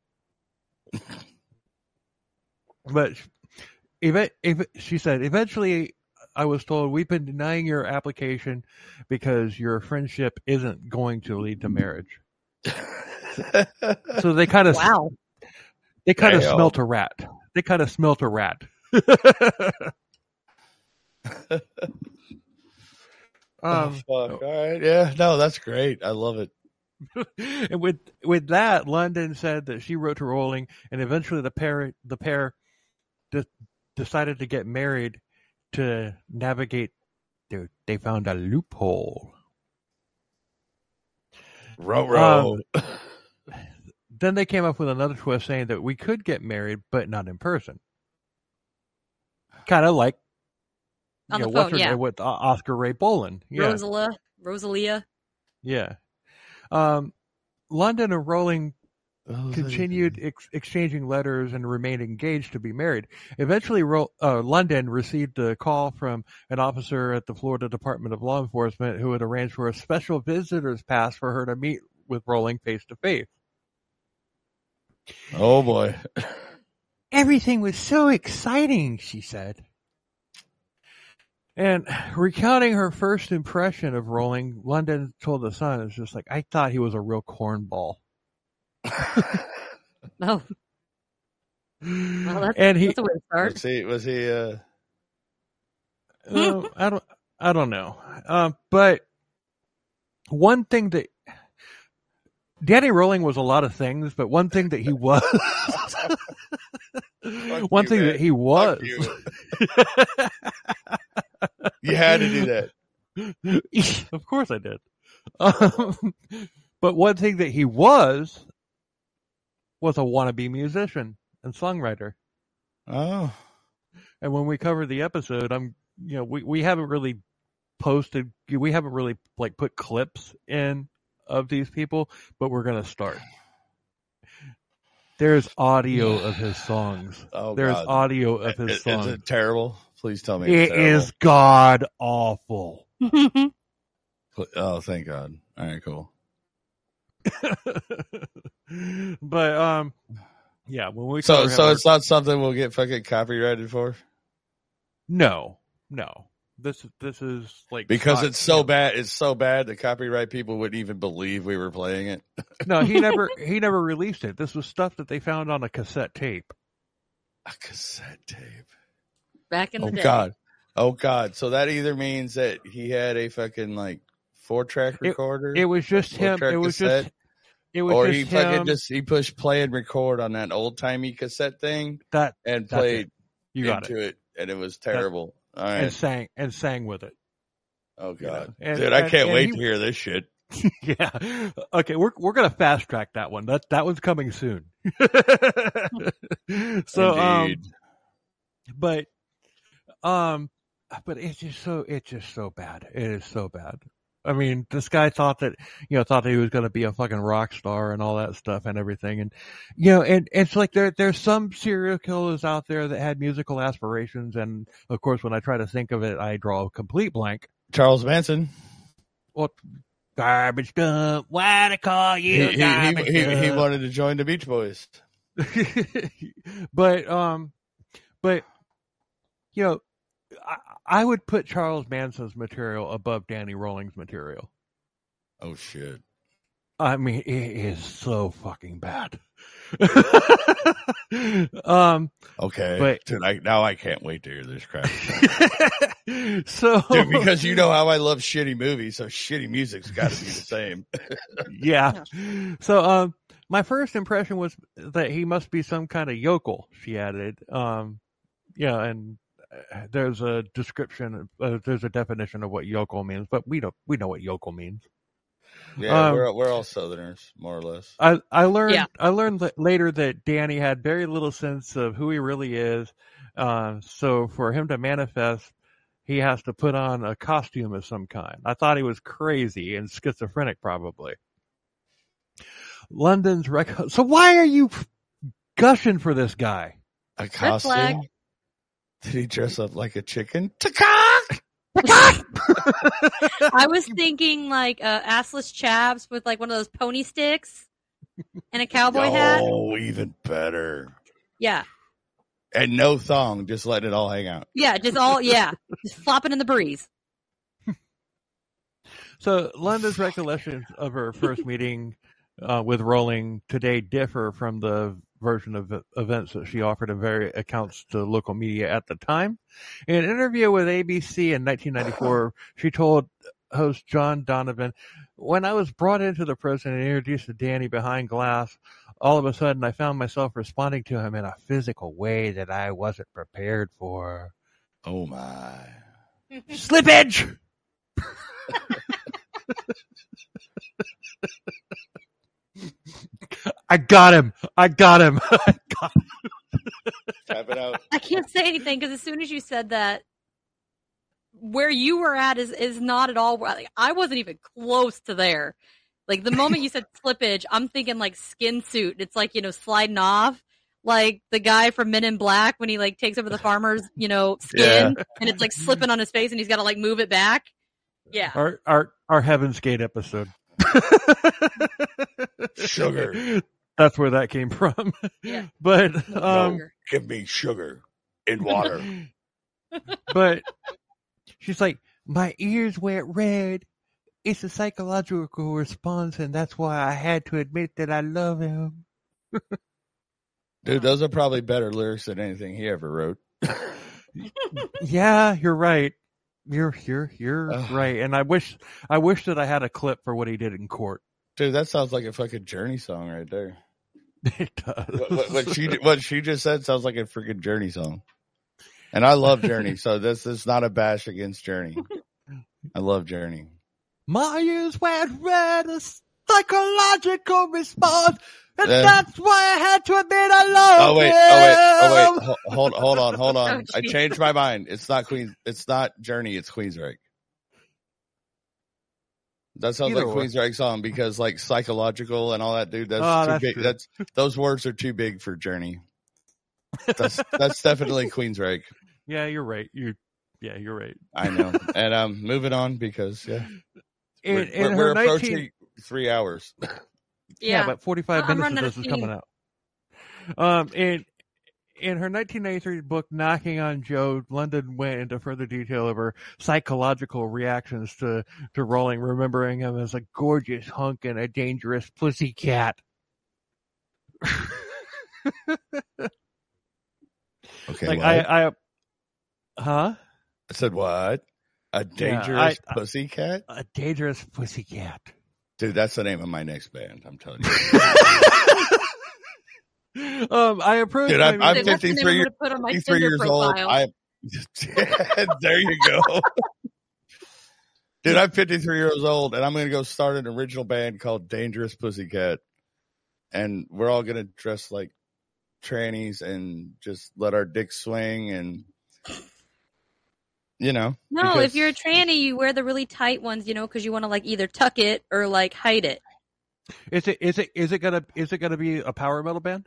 But if, if she said, eventually, I was told we've been denying your application because your friendship isn't going to lead to marriage. So they kind of Wow. they kind of Damn. smelt a rat. They kind of smelt a rat. Oh, um, fuck. All right. Yeah. No, that's great. I love it. and with with that, London said that she wrote to Rowling, and eventually the pair the pair de- decided to get married to navigate. Dude, they found a loophole. Row, row. Um, then they came up with another twist saying that we could get married, but not in person. Kind of like On you the know, what's phone, her yeah. name with uh, Oscar Ray Boland. Yeah, Rosalia. Rosalia. yeah. Um, London and Rowling Oh, continued ex- exchanging letters and remained engaged to be married. Eventually, Ro- uh, London received a call from an officer at the Florida Department of Law Enforcement who had arranged for a special visitor's pass for her to meet with Rowling face to face. Oh, boy. Everything was so exciting, she said. And recounting her first impression of Rowling, London told the Sun, it's just like, I thought he was a real cornball. Oh. Well, that's, And he, that's a way to start. Was he, was he, uh, uh, I don't, I don't know. Um, but one thing that Danny Rowling was a lot of things, but one thing that he was, one you, thing man. that he was, you. You had to do that. of course I did. Um, but one thing that he was, was a wannabe musician and songwriter. Oh. And when we cover the episode, I'm, you know, we, we haven't really posted, we haven't really like put clips in of these people, but we're going to start. There's audio of his songs. Oh, There's God. audio of his Is, songs. is it terrible? Please tell me It it's terrible. is god awful. Oh, thank God. All right, cool. But um, yeah, when we So, cover so him, it's not something we'll get fucking copyrighted for no, no. This this is like because Scott- it's so bad. It's so bad the copyright people wouldn't even believe we were playing it. No, he never he never released it. This was stuff that they found on a cassette tape. A cassette tape. Back in the oh day. God. Oh God. So that either means that he had a fucking like four track recorder. It was just him. It was cassette, just. It was or just he him. fucking just he pushed play and record on that old timey cassette thing that and played it. You got into it. it. and it was terrible. That, All right. And sang and sang with it. Oh God, you know? and, dude, I and, can't and wait he, to hear this shit. Yeah. Okay, we're we're gonna fast track that one. That that one's coming soon. so, Indeed. um, but, um, but it's just so it's just so bad. It is so bad. I mean, this guy thought that, you know, thought that he was going to be a fucking rock star and all that stuff and everything. And, you know, and, and it's like there, there's some serial killers out there that had musical aspirations. And of course, when I try to think of it, I draw a complete blank. Charles Manson. What? Garbage dump. Why to call you he, garbage he, he, dump? he wanted to join the Beach Boys. but, um, but, you know, I, I would put Charles Manson's material above Danny Rolling's material. Oh shit! I mean, it is so fucking bad. um. Okay, but dude, I, now I can't wait to hear this crap. so, dude, because you know how I love shitty movies, so shitty music's got to be the same. yeah. So, um, my first impression was that he must be some kind of yokel. She added, um, yeah, and. There's a description, uh, there's a definition of what yokel means, but we don't, we know what yokel means. Yeah, um, we're we're all Southerners, more or less. I I learned yeah. I learned that later that Danny had very little sense of who he really is. Uh, so for him to manifest, he has to put on a costume of some kind. I thought he was crazy and schizophrenic, probably. London's rec- So why are you gushing for this guy? A costume. flag. Did he dress up like a chicken? Ta-cock! I was thinking like uh, assless chaps with like one of those pony sticks and a cowboy oh, hat. Oh, even better. Yeah. And no thong, just letting it all hang out. Yeah, just all, yeah. Just flopping in the breeze. So London's recollections of her first meeting uh, with Rowling today differ from the version of events that she offered in various accounts to local media at the time. In an interview with A B C in nineteen ninety-four, she told host John Donovan, "When I was brought into the prison and introduced to Danny behind glass, all of a sudden I found myself responding to him in a physical way that I wasn't prepared for." Oh my. Slippage! I got him. I got him. I got him. Tap it out. I can't say anything because as soon as you said that, where you were at is, is not at all. Like, I wasn't even close to there. Like the moment you said slippage, I'm thinking like skin suit. It's like, you know, sliding off. Like the guy from Men in Black when he like takes over the farmer's, you know, skin yeah. and it's like slipping on his face and he's got to like move it back. Yeah. Our our our Heaven's Gate episode. Sugar. That's where that came from. Yeah. But um no, give me sugar in water. But she's like, my ears went red. It's a psychological response, and that's why I had to admit that I love him. Dude, those are probably better lyrics than anything he ever wrote. Yeah, you're right. You're you're you're Ugh. right. And I wish I wish that I had a clip for what he did in court. Dude, that sounds like a fucking Journey song right there. It does. What, what, what she what she just said sounds like a freaking Journey song. And I love Journey, so this is not a bash against Journey. I love Journey. My ears went red, a psychological response, and uh, that's why I had to admit I love Oh wait, him. oh wait, oh wait, hold, hold on, hold on. Oh, I changed my mind. It's not Queen. It's not Journey. It's Queensryche. That sounds Either like way. Queensryche song because like psychological and all that, dude. That's oh, too that's big. True. That's those words are too big for Journey. That's that's definitely Queensryche. Yeah, you're right. You, yeah, you're right. I know. And um, moving on because yeah, in, we're, in we're, we're nineteen approaching three hours. Yeah, yeah but forty-five I'm minutes of this is coming out. Um, in in her nineteen ninety-three book "Knocking on Joe," London went into further detail of her psychological reactions to to Rowling, remembering him as a gorgeous hunk and a dangerous pussycat. Okay, like what? I, I, huh? I said what? A dangerous Yeah, I- pussycat? A dangerous pussycat. Dude, that's the name of my next band. I'm telling you. um, I approached. Dude, my I'm, I'm That's the name I'm fifty-three, gonna put on my fifty-three Tinder years old. profile. I there you go. Dude, I'm fifty-three years old, and I'm going to go start an original band called Dangerous Pussycat, and we're all going to dress like trannies and just let our dicks swing, and you know. No, because- if you're a tranny, you wear the really tight ones, you know, because you want to like either tuck it or like hide it. Is it is it is it gonna is it gonna be a power metal band?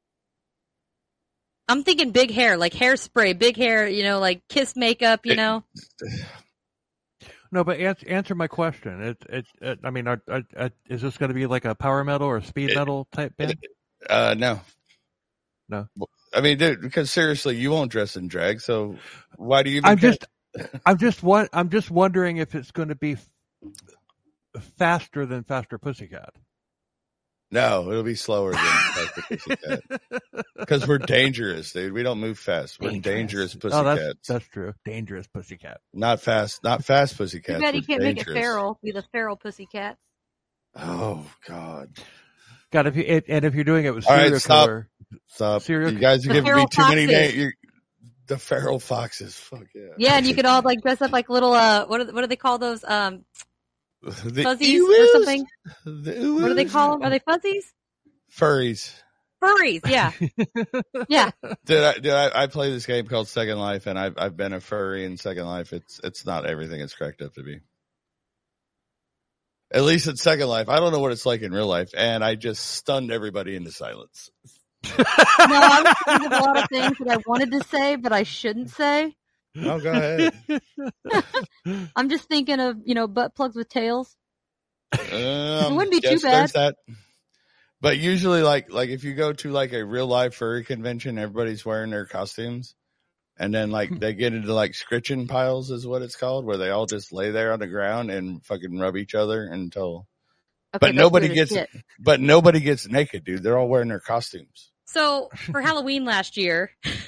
I'm thinking big hair, like hairspray, big hair, you know, like Kiss makeup, you It- know. No, but answer, answer my question. It, it, it I mean, are, are, are, is this going to be like a power metal or a speed It- metal type band? Uh, no, No. I mean, dude, because seriously, you won't dress in drag, so why do you? Even I'm care? just, I'm just one. I'm just wondering if it's going to be f- faster than Faster Pussycat. No, it'll be slower than Faster Pussycat because we're dangerous, dude. We don't move fast. We're dangerous, Oh, that's pussycats. that's true. Dangerous Pussycat. Not fast, not fast Too pussycats. bad you We're can't make it dangerous. feral. Be the feral pussycat. Oh God! God, if you it, and if you're doing it with All right, serial stop. killer, Stop! Serial- You guys are The giving me feral too many foxes. names. The feral foxes. Fuck yeah! Yeah, and you could all like dress up like little uh, what are what do they call those um the fuzzies or ewoos. something? The What do they ewoos. call them? Are they fuzzies? Furries. Furries. Yeah, yeah. Dude, I, dude, I, I play this game called Second Life, and I've I've been a furry in Second Life. It's it's not everything it's cracked up to be. At least in Second Life, I don't know what it's like in real life, and I just stunned everybody into silence. No, I was thinking of a lot of things that I wanted to say, but I shouldn't say. Oh, go ahead. I'm just thinking of you know butt plugs with tails. Um, wouldn't be too yes, there's bad. that. But usually, like like if you go to like a real life furry convention, everybody's wearing their costumes, and then like they get into like scritching piles, is what it's called, where they all just lay there on the ground and fucking rub each other until. Okay, But that's nobody weird as gets, shit. but nobody gets naked, dude. They're all wearing their costumes. So for Halloween last year,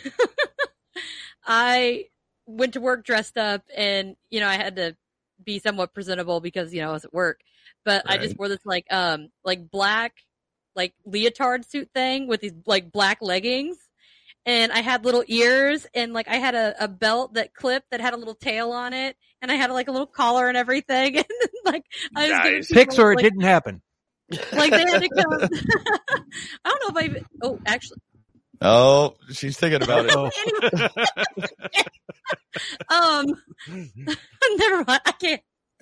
I went to work dressed up, and you know I had to be somewhat presentable because you know I was at work. But I just Right. wore this like um like black like leotard suit thing with these like black leggings, and I had little ears, and like I had a, a belt that clipped that had a little tail on it, and I had like a little collar and everything, and like I was giving Nice. people, Pixar, it like, didn't happen. like they had to come. I don't know if I. Even, oh, actually. Oh, she's thinking about it. Oh. Um, never mind. I can't.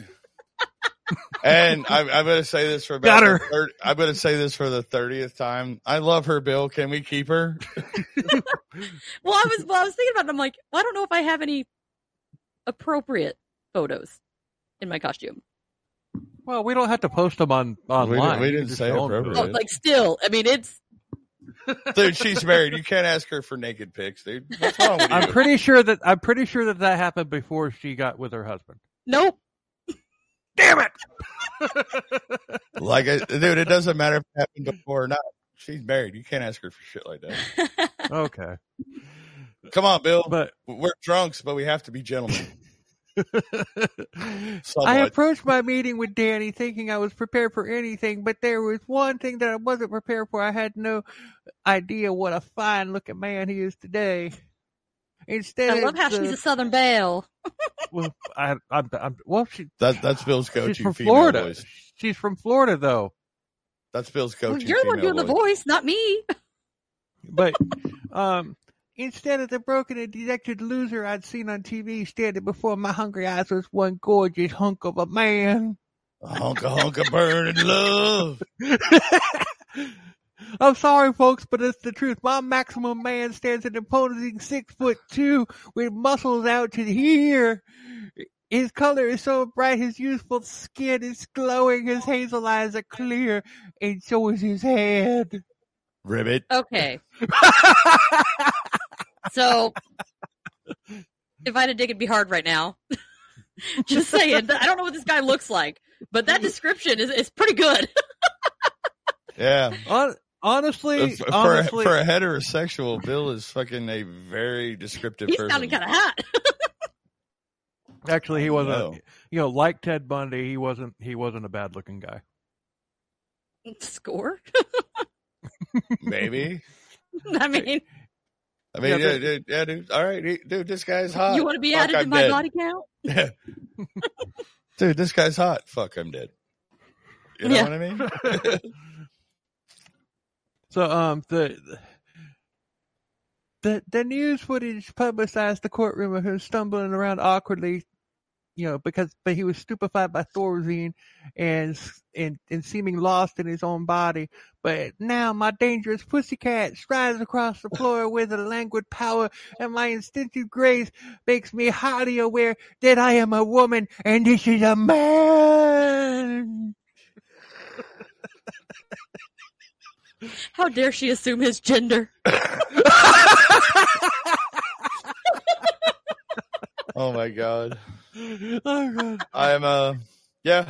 And I'm, I'm going to say this for Got about her. the third, I'm going to say this for the thirtieth time. I love her, Bill. Can we keep her? Well, I was. Well, I was thinking about it. I'm like, well, I don't know if I have any appropriate photos in my costume. Well, we don't have to post them on online. we You can didn't just say go on to it. appropriate. Oh, like, still, I mean, it's. Dude, she's married. You can't ask her for naked pics, dude. What's wrong with you? I'm pretty sure that I'm pretty sure that that happened before she got with her husband. Nope. Damn it! Like, I, dude, it doesn't matter if it happened before or not. She's married. You can't ask her for shit like that. Okay, Come on, Bill. but We're drunks, but we have to be gentlemen. I Somewhat. approached my meeting with Danny thinking I was prepared for anything, but there was one thing that I wasn't prepared for. I had no idea what a fine looking man he is today. Instead, I love how of the, she's a Southern belle. well, I, I'm, I'm, well, she, That, that's Bill's she's go-to from female Florida. voice. She's from Florida, though. That's Bill's go-to Well, you're the one female doing the voice. voice, not me. But um, instead of the broken and dejected loser I'd seen on T V, standing before my hungry eyes was one gorgeous hunk of a man. A hunk of hunk of burning love. I'm sorry, folks, but it's the truth. My maximum man stands an imposing six foot two with muscles out to here. His color is so bright, his youthful skin is glowing, his hazel eyes are clear, and so is his head. Ribbit. Okay. So, if I had to dig, it'd be hard right now. Just saying. I don't know what this guy looks like, but that description is, is pretty good. Yeah. Hon- honestly, for, honestly, for a heterosexual, Bill is fucking a very descriptive He's person. sounding kind of hot. actually, he wasn't. No. You know, like Ted Bundy, he wasn't. He wasn't a bad looking guy. Score. Maybe. I mean, I mean, Yeah, yeah, but- dude, yeah, dude. All right, he- dude, this guy's hot. you want to be Fuck, added I'm to my dead. body count? Yeah. Dude, this guy's hot. Fuck, I'm dead. You know Yeah. what I mean? So, um, the the the news footage publicized the courtroom of him stumbling around awkwardly, you know, because but he was stupefied by Thorazine and and and seeming lost in his own body. But now my dangerous pussycat strides across the floor with a languid power, and my instinctive grace makes me highly aware that I am a woman and this is a man. How dare she assume his gender? Oh my god. Oh god. I'm uh yeah.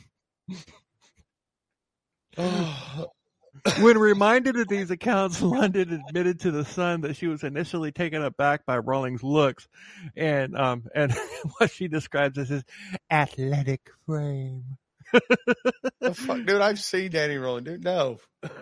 Oh, When reminded of these accounts, London admitted to the Sun that she was initially taken aback by Rawlings' looks and um and what she describes as his athletic frame. the fuck, dude, I've seen Danny Rowland, dude. No.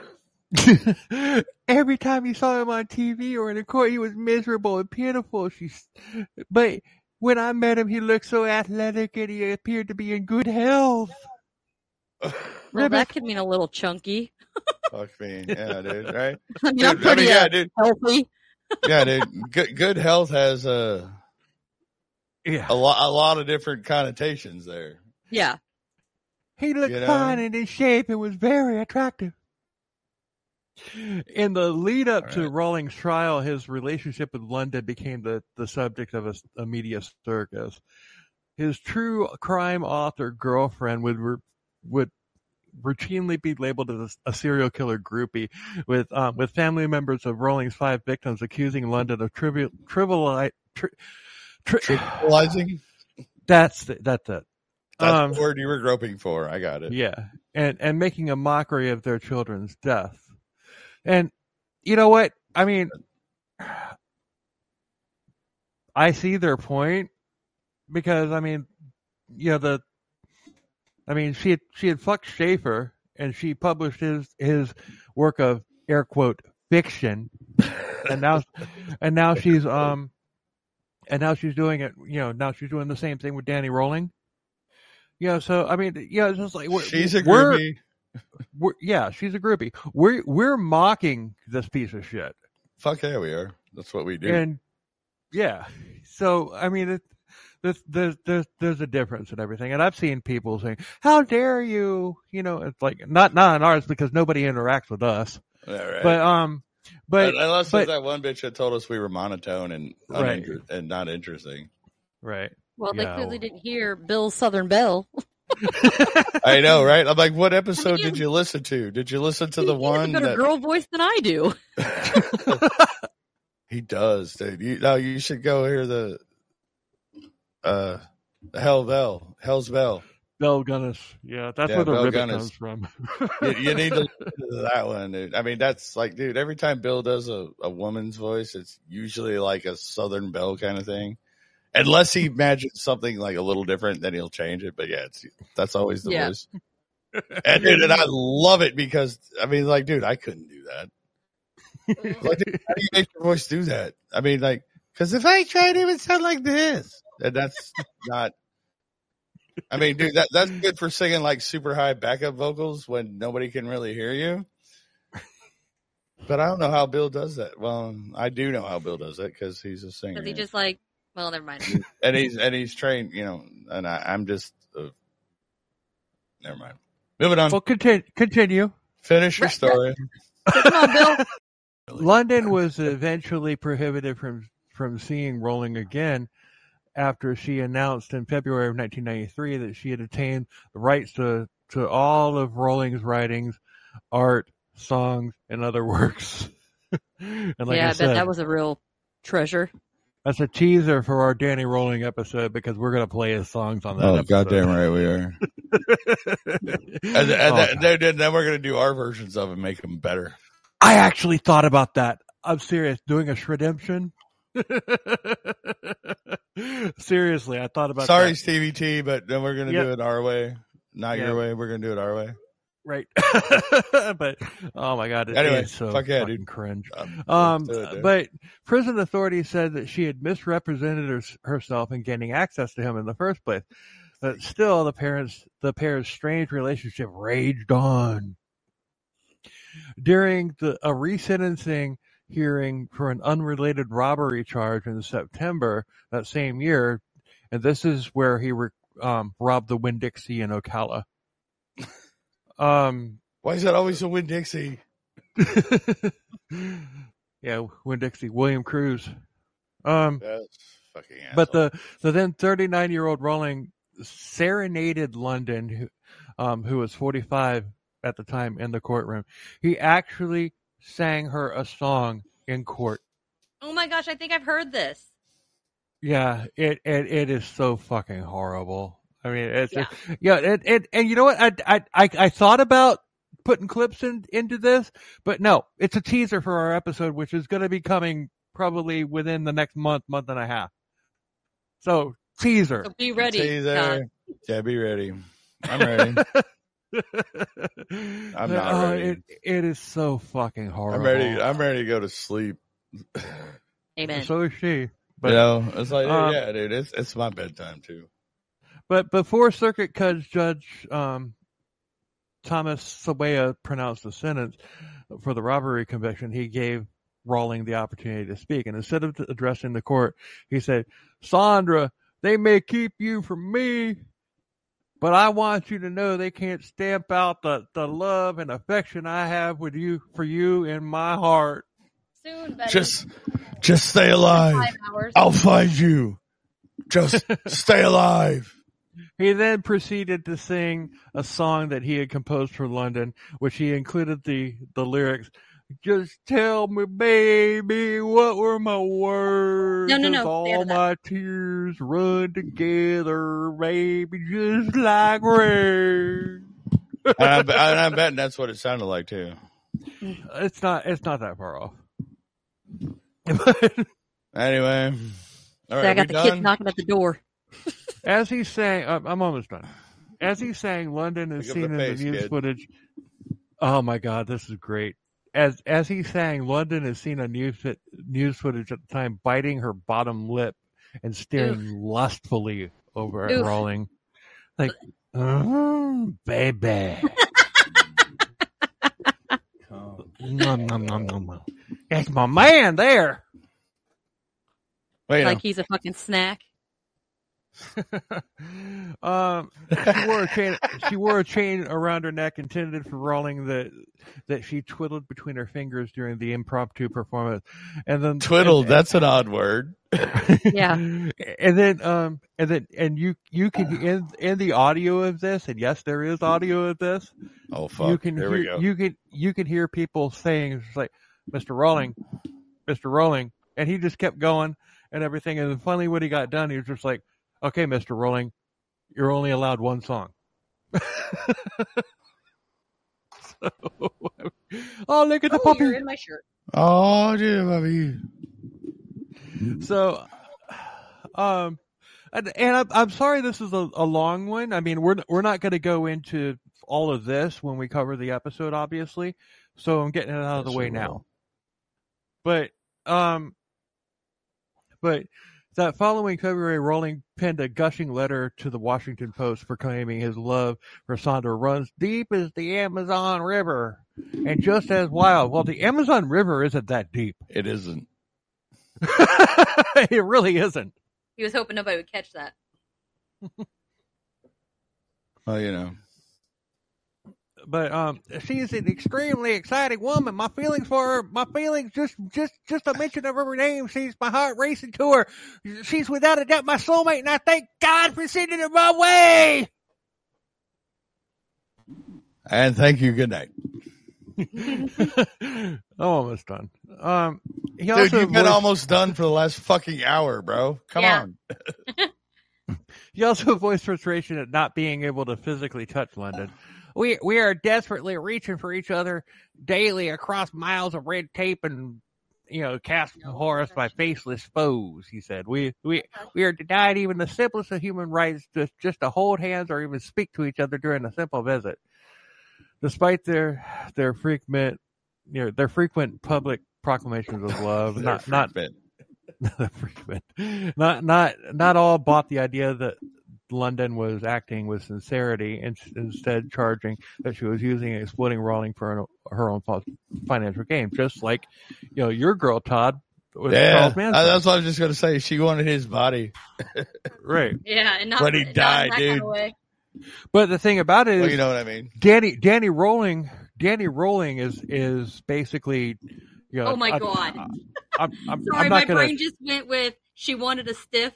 Every time you saw him on T V or in a court, he was miserable and pitiful. She's, but when I met him, he looked so athletic and he appeared to be in good health. Well, Rebecca- that could mean a little chunky. Fuck me. Yeah, dude, right? I mean, Dude, I'm I pretty mean, yeah, uh, dude. healthy. Yeah, dude. Good good health has a Yeah, a lot a lot of different connotations there. Yeah. he looked You know? fine and in shape and was very attractive. In the lead up All to right. Rawlings' trial, his relationship with London became the, the subject of a, a media circus. His true crime author girlfriend would re, would routinely be labeled as a, a serial killer groupie, with um, with family members of Rawlings' five victims accusing London of trivial trivial. Tri, tri, Trivializing? that's the, that's it. That's Um, the word you were groping for. I got it. Yeah, and and making a mockery of their children's death. And you know what? I mean, I see their point because I mean, you know, the I mean, she had, she had fucked Schaefer and she published his his work of air quote fiction, and now and now she's um and now she's doing it. You know, now she's doing the same thing with Danny Rowling. Yeah, so I mean, yeah, it's just like we're, She's a we're, groupie. we're yeah, she's a groupie. We're we're mocking this piece of shit, Fuck yeah, we are. That's what we do. and yeah, so I mean, it, there's there's there's there's a difference in everything, and I've seen people saying, "How dare you?" You know, it's like not not on ours because nobody interacts with us, Yeah, right. but um, but unless but- that one bitch that told us we were monotone and Right. uninter- and not interesting. right. Well, they Yeah, clearly well- didn't hear Bill's Southern Belle. I know, right? I'm like, what episode you- did you listen to? Did you listen to He- the he has one a better that girl voice than I do. he does, dude? You, no, you should go hear the uh, the Hell Bell, Hell's Bell. Bell Gunness, yeah, that's Yeah, where the Bell ribbon Gunness. comes from. You, you need to listen to that one, dude. I mean, that's like, dude, every time Bill does a, a woman's voice, it's usually like a Southern Belle kind of thing. Unless he imagines something like a little different, then he'll change it. But yeah, it's, that's always the Yeah. voice. And, dude, and I love it because, I mean, like, dude, I couldn't do that. Like, dude, how do you make your voice do that? I mean, like, because if I tried, it would sound like this. And that's not. I mean, dude, that that's good for singing like super high backup vocals when nobody can really hear you. But I don't know how Bill does that. Well, I do know how Bill does it because he's a singer, Because he just like, well, never mind. and he's and he's trained, you know. And I, I'm just, uh, never mind. Moving on. Well, continue. Continue. Finish your Right, story. Come on, Bill. London was eventually prohibited from from seeing Rowling again after she announced in February of nineteen ninety-three that she had attained the rights to, to all of Rowling's writings, art, songs, and other works. And like yeah, I, I bet said, that was a real treasure. that's a teaser for our Danny Rowling episode because we're going to play his songs on that Oh, episode. goddamn right we are. And, and Oh, then, then, then we're gonna do our versions of it, and make them better. I actually thought about that. I'm serious. Doing a Shredemption. Seriously, I thought about Sorry, that. Stevie T, but then we're gonna Yep. do it our way, not Yeah. your way. We're gonna do it our way. Right. But oh my god, it Anyway, is so fuck yeah, fucking dude. cringe. Um, Um, let's do it, dude. but prison authorities said that she had misrepresented her, herself in gaining access to him in the first place. But still, the parents, the pair's strange relationship raged on. During the a resentencing hearing for an unrelated robbery charge in September that same year, and this is where he re, um, robbed the Winn-Dixie in Ocala. Um, Why is that always a Winn-Dixie? yeah, Winn-Dixie, William Cruz. Um, That's fucking asshole. but the the then thirty-nine-year-old Rawling serenaded London, who, um, who was forty-five at the time, in the courtroom. He actually sang her a song in court. Oh my gosh, I think I've heard this. Yeah, it it, it is so fucking horrible. I mean, it's Yeah. just, yeah, it, it, and you know what? I, I, I, I thought about putting clips in, into this, but no, it's a teaser for our episode, which is going to be coming probably within the next month, month and a half. So, teaser. So be ready. Teaser. God. Yeah, be ready. I'm ready. I'm not oh, ready. It, it is so fucking horrible. I'm ready. I'm ready to go to sleep. Amen. So is she. But, you know, it's like, um, yeah, dude, it's it's my bedtime too. But before Circuit Judge Judge um, Thomas Sawaya pronounced the sentence for the robbery conviction, he gave Rawling the opportunity to speak. And instead of addressing the court, he said, "Sandra, they may keep you from me, but I want you to know they can't stamp out the, the love and affection I have with you for you in my heart." Soon, Betty. Just, just stay alive. Five hours. I'll find you. Just stay alive. He then proceeded to sing a song that he had composed for London, which he included the, the lyrics, "Just tell me, baby, what were my words? No, no, no. As all Stand my tears run together, baby, just like rain." And I'm, and I'm betting that's what it sounded like too. It's not, it's not that far off. Anyway, all right, I got we the done? kids knocking at the door. As he sang, uh, I'm almost done. As he sang, London is Pick up seen the in pace, the news kid. footage. Oh my God, this is great. As as he sang, London is seen on news fit, news footage at the time, biting her bottom lip and staring lustfully over at Oof. Rawling, like, "Mm, baby." Nom, nom, nom, nom, nom. That's my man there. Wait, Like he's a fucking snack. um, she wore a chain. She wore a chain around her neck intended for Rawling that that she twiddled between her fingers during the impromptu performance, and then twiddled. And, That's an odd word. Yeah. and then um, and then and you you can in in the audio of this, and yes, there is audio of this. Oh fuck! You can Here hear we go. you can you can hear people saying it's like, "Mister Rawling, Mister Rawling," and he just kept going and everything, and then finally when he got done, he was just like, "Okay, Mister Rawling, you're only allowed one song." So, oh, look at the Oh, puppy. you're in my shirt. Oh, dear, baby. So, um, and, and I'm, I'm sorry this is a, a long one. I mean, we're we're not going to go into all of this when we cover the episode, obviously. So I'm getting it out of the Yes, way you will. now. But um, but that following February, Rawling penned a gushing letter to the Washington Post proclaiming his love for Sandra runs deep as the Amazon River and just as wild. Well, the Amazon River isn't that deep. It isn't. It really isn't. He was hoping nobody would catch that. Well, you know. But um, she's an extremely exciting woman. My feelings for her, my feelings, just just just a mention of her name, she's my heart racing to her. She's without a doubt my soulmate, and I thank God for sending her my way. And thank you. Good night. I'm almost done. Um, he Dude, also you've been voiced, almost done for the last fucking hour, bro. Come Yeah. on. He also voiced frustration at not being able to physically touch London. We we are desperately reaching for each other daily across miles of red tape and, you know, cast before us by faceless foes, he said. We we we are denied even the simplest of human rights just, just to hold hands or even speak to each other during a simple visit. Despite their their frequent you know, their frequent public proclamations of love, not not frequent. Not not not all bought the idea that London was acting with sincerity and instead charging that she was using and exploiting Rawling for her own financial gain. Just like, you know, your girl, Todd, was yeah, Charles Manson. That's what I was just going to say. She wanted his body. Right. Yeah, and not, when he not died, that dude. Kind of way. But the thing about it is, well, you know what I mean? Danny, Danny Rowling, Danny Rowling is, is basically, you know, oh my I, God. I, I'm, I'm, Sorry, I'm my not gonna, brain just went with, she wanted a stiff.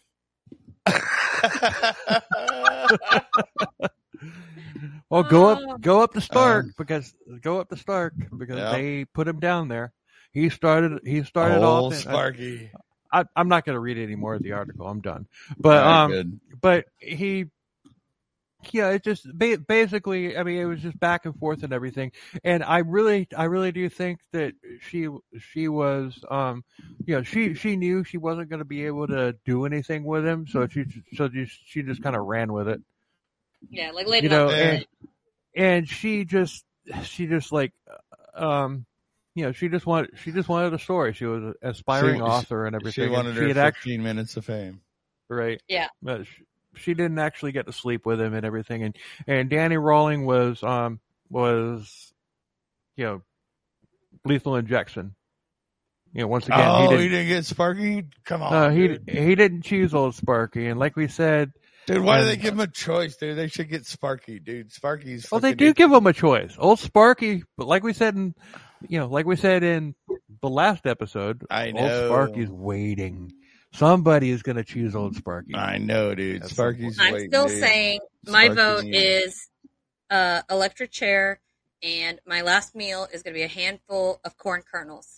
Well, go Oh. up, go up to Stark Um, because go up to Stark because yeah. they put him down there. He started. He started oh, off. in- Sparky. I, I'm not going to read any more of the article. I'm done. But All right, um, good. but he, yeah, it just ba- basically. I mean, it was just back and forth and everything. And I really, I really do think that she, she was, um, you know, she, she knew she wasn't going to be able to do anything with him, so she, so just, she just kind of ran with it. Yeah, like laid You it know, out. and and she just, she just like, um, you know, she just wanted, she just wanted a story. She was an aspiring She- author and everything. She wanted and her she had fifteen actually, minutes of fame. right? Yeah. But she, she didn't actually get to sleep with him and everything. And and Danny Rowling was um was, you know, lethal injection. You know, once again, oh, he he didn't. didn't get Sparky? Come on, Uh, he dude. he didn't choose old Sparky, and like we said, Dude, why do and- they give him a choice, dude? They should get Sparky, dude. Sparky's well, they fucking- do give him a choice. Old Sparky, but like we said in, you know, like we said in the last episode, I old know. Sparky's waiting. Somebody is going to choose old Sparky. I know, dude. That's Sparky's I'm waiting, still dude. saying my Sparky vote needs- is uh, electric chair, and my last meal is going to be a handful of corn kernels.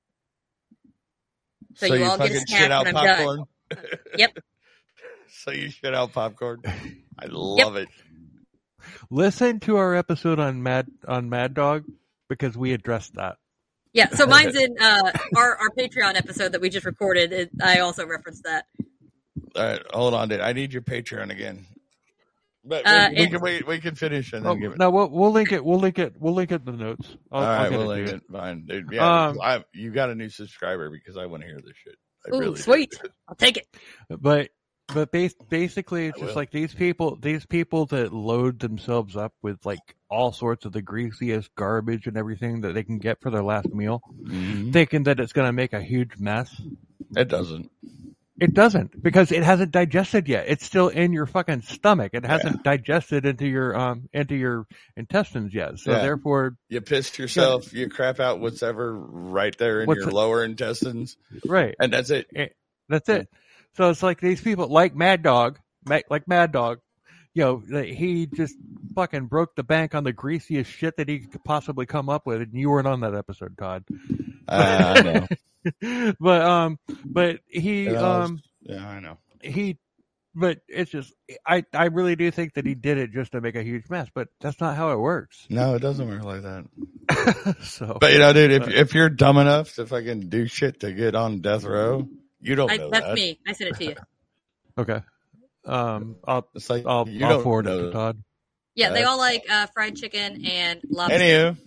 So, you all get a fucking snack shit out when I'm done. popcorn? Yep. So you shit out popcorn? I love it. Listen to our episode on Mad on Mad Dog because we addressed that. Yeah, so mine's in uh, our, our Patreon episode that we just recorded. It, I also referenced that. All right, hold on, dude. I need your Patreon again. But we, Uh, we it- can wait. We can finish and Oh, then give it. no, we'll, we'll link it. We'll link it. We'll link it in the notes. I'll, All I'll right, get we'll it to leave you. it. Fine, dude. Yeah, Um, I, you got a new subscriber because I want to hear this shit. I Ooh, really do. sweet. I'll take it. But but bas- basically, it's I just will. like these people. These people that load themselves up with like all sorts of the greasiest garbage and everything that they can get for their last meal, Mhm. thinking that it's going to make a huge mess. It doesn't. It doesn't, because it hasn't digested yet. It's still in your fucking stomach. It hasn't digested into your um into your intestines yet. So Yeah. therefore, You pissed yourself. You crap out whatever right there in What's your it- lower intestines, right. and that's it. That's it. So it's like these people, like Mad Dog, Ma- like Mad Dog, you know, that he just fucking broke the bank on the greasiest shit that he could possibly come up with, and you weren't on that episode, Todd. Uh, I know. but um, but he Yeah, um Yeah, I know. he, but it's just I I really do think that he did it just to make a huge mess, but that's not how it works. No, it doesn't work like that. So, But you know, dude, if But- if you're dumb enough to fucking do shit to get on death row, you don't I, know that's that. me. I sent it to you. okay, um, I'll It's like I'll, you I'll don't forward it know to that. Todd. Yeah, they Uh, all like uh, fried chicken and lobster. Anywho,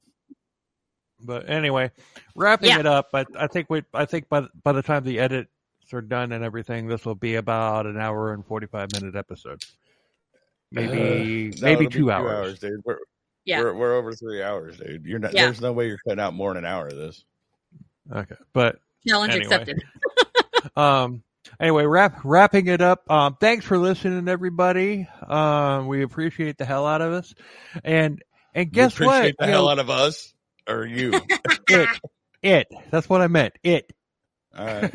But anyway, wrapping Yeah. it up, I, I think we, I think by by the time the edits are done and everything, this will be about an hour and forty five minute episode. Maybe uh, no, maybe it'll be two hours. dude. We're, Yeah. we're we're over three hours, dude. You're not. Yeah. There's no way you're cutting out more than an hour of this. Okay, but Challenge Anyway. accepted. um, anyway, wrap wrapping it up. Um, thanks for listening, everybody. Um, we appreciate the hell out of us, and and You guess what? appreciate the You hell know, out of us or you. it it that's what I meant. It. All right.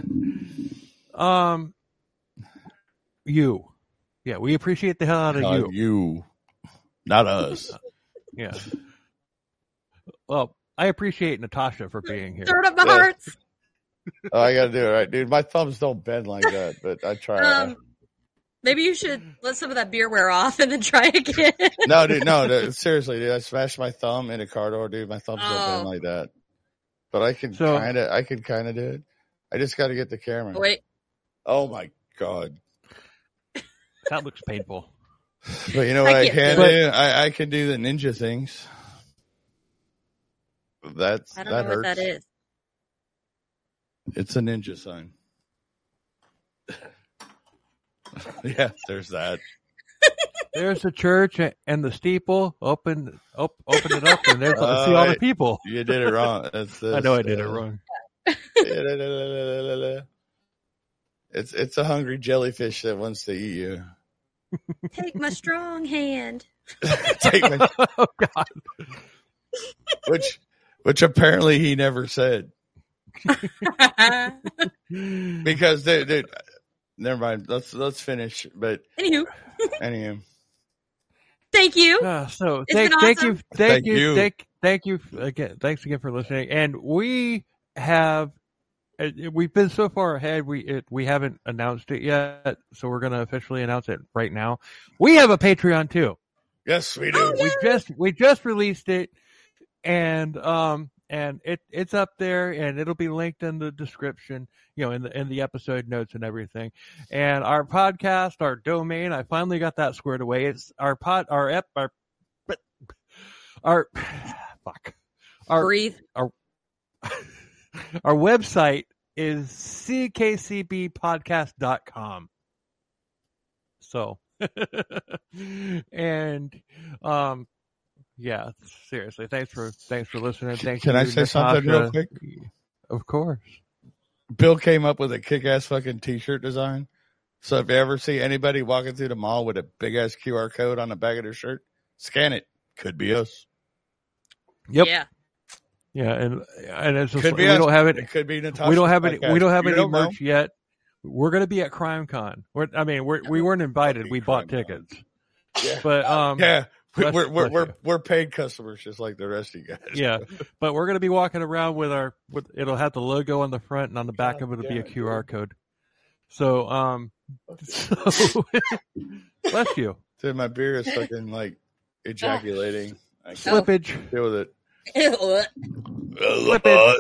um, you. Yeah, we appreciate the hell out of Uh, you. you, not us. Yeah. Well, I appreciate Natasha for being here. Stirred up my Yeah. hearts. Oh, I gotta do it right, dude. My thumbs don't bend like that, but I try. Um, Maybe you should let some of that beer wear off and then try again. No, dude, no, dude, seriously, dude. I smashed my thumb in a car door, dude. My thumb's not been Oh. like that. But I can So- kind of, I can kind of do it. I just got to get the camera. Oh, wait. Oh my god! That looks painful. But you know what I I, can't can do it. do? I, I can do the ninja things. That's I don't that know hurts. what that is. It's a ninja sign. Yeah, there's that. There's the church and the steeple. Open, op, open it up, and there's Oh, see all the wait. people. You did it wrong. That's I know I did uh, it wrong. It's it's a hungry jellyfish that wants to eat you. Take my strong hand. Take my, Oh God! which which apparently he never said Anywho, because dude, dude, never mind. Let's let's finish. But anyway, thank you. Uh, so It's thank, been thank awesome. you, thank, Thank you, you. thank, thank you again. Thanks again for listening. And we have, uh, we've been so far ahead. We it, we haven't announced it yet, so we're gonna officially announce it right now. We have a Patreon too. yes, we do. Oh, We just we just released it, and um and it it's up there, and it'll be linked in the description, you know, in the in the episode notes and everything. And our podcast, our domain, I finally got that squared away. It's our pod, our ep, our our fuck, our Breathe. our website is c k c b podcast dot com. So, and um. Yeah, seriously. Thanks for thanks for listening. Thanks. Can to I you, say something real Natasha. quick? Of course. Bill came up with a kick-ass fucking T-shirt design. So if you ever see anybody walking through the mall with a big-ass Q R code on the back of their shirt, scan it. Could be us. Yep. Yeah. Yeah, and and it's just, Could be we us. don't have it. It could be Natasha. We don't have any. We don't have You any don't know? merch yet. We're gonna be at CrimeCon. We're, I mean, we're, we weren't invited. Fucking We bought CrimeCon. tickets. Yeah. But um, Yeah. bless- we're we're bless we're, you. we're paid customers just like the rest of you guys. yeah. But we're gonna be walking around with our. With, it'll have the logo on the front, and on the back God of it will be damn a it, Q R code. So um, so bless you. Dude, my beer is fucking like ejaculating. I can't Slippage. deal with it. Slippage.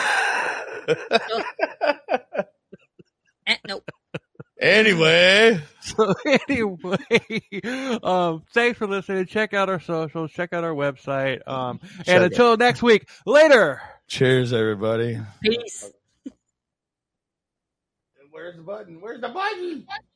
Eh, nope. Anyway, So anyway, um, thanks for listening. Check out our socials. Check out our website. Um, Check and it. until next week, later. cheers, everybody. Peace. Where's the button? Where's the button?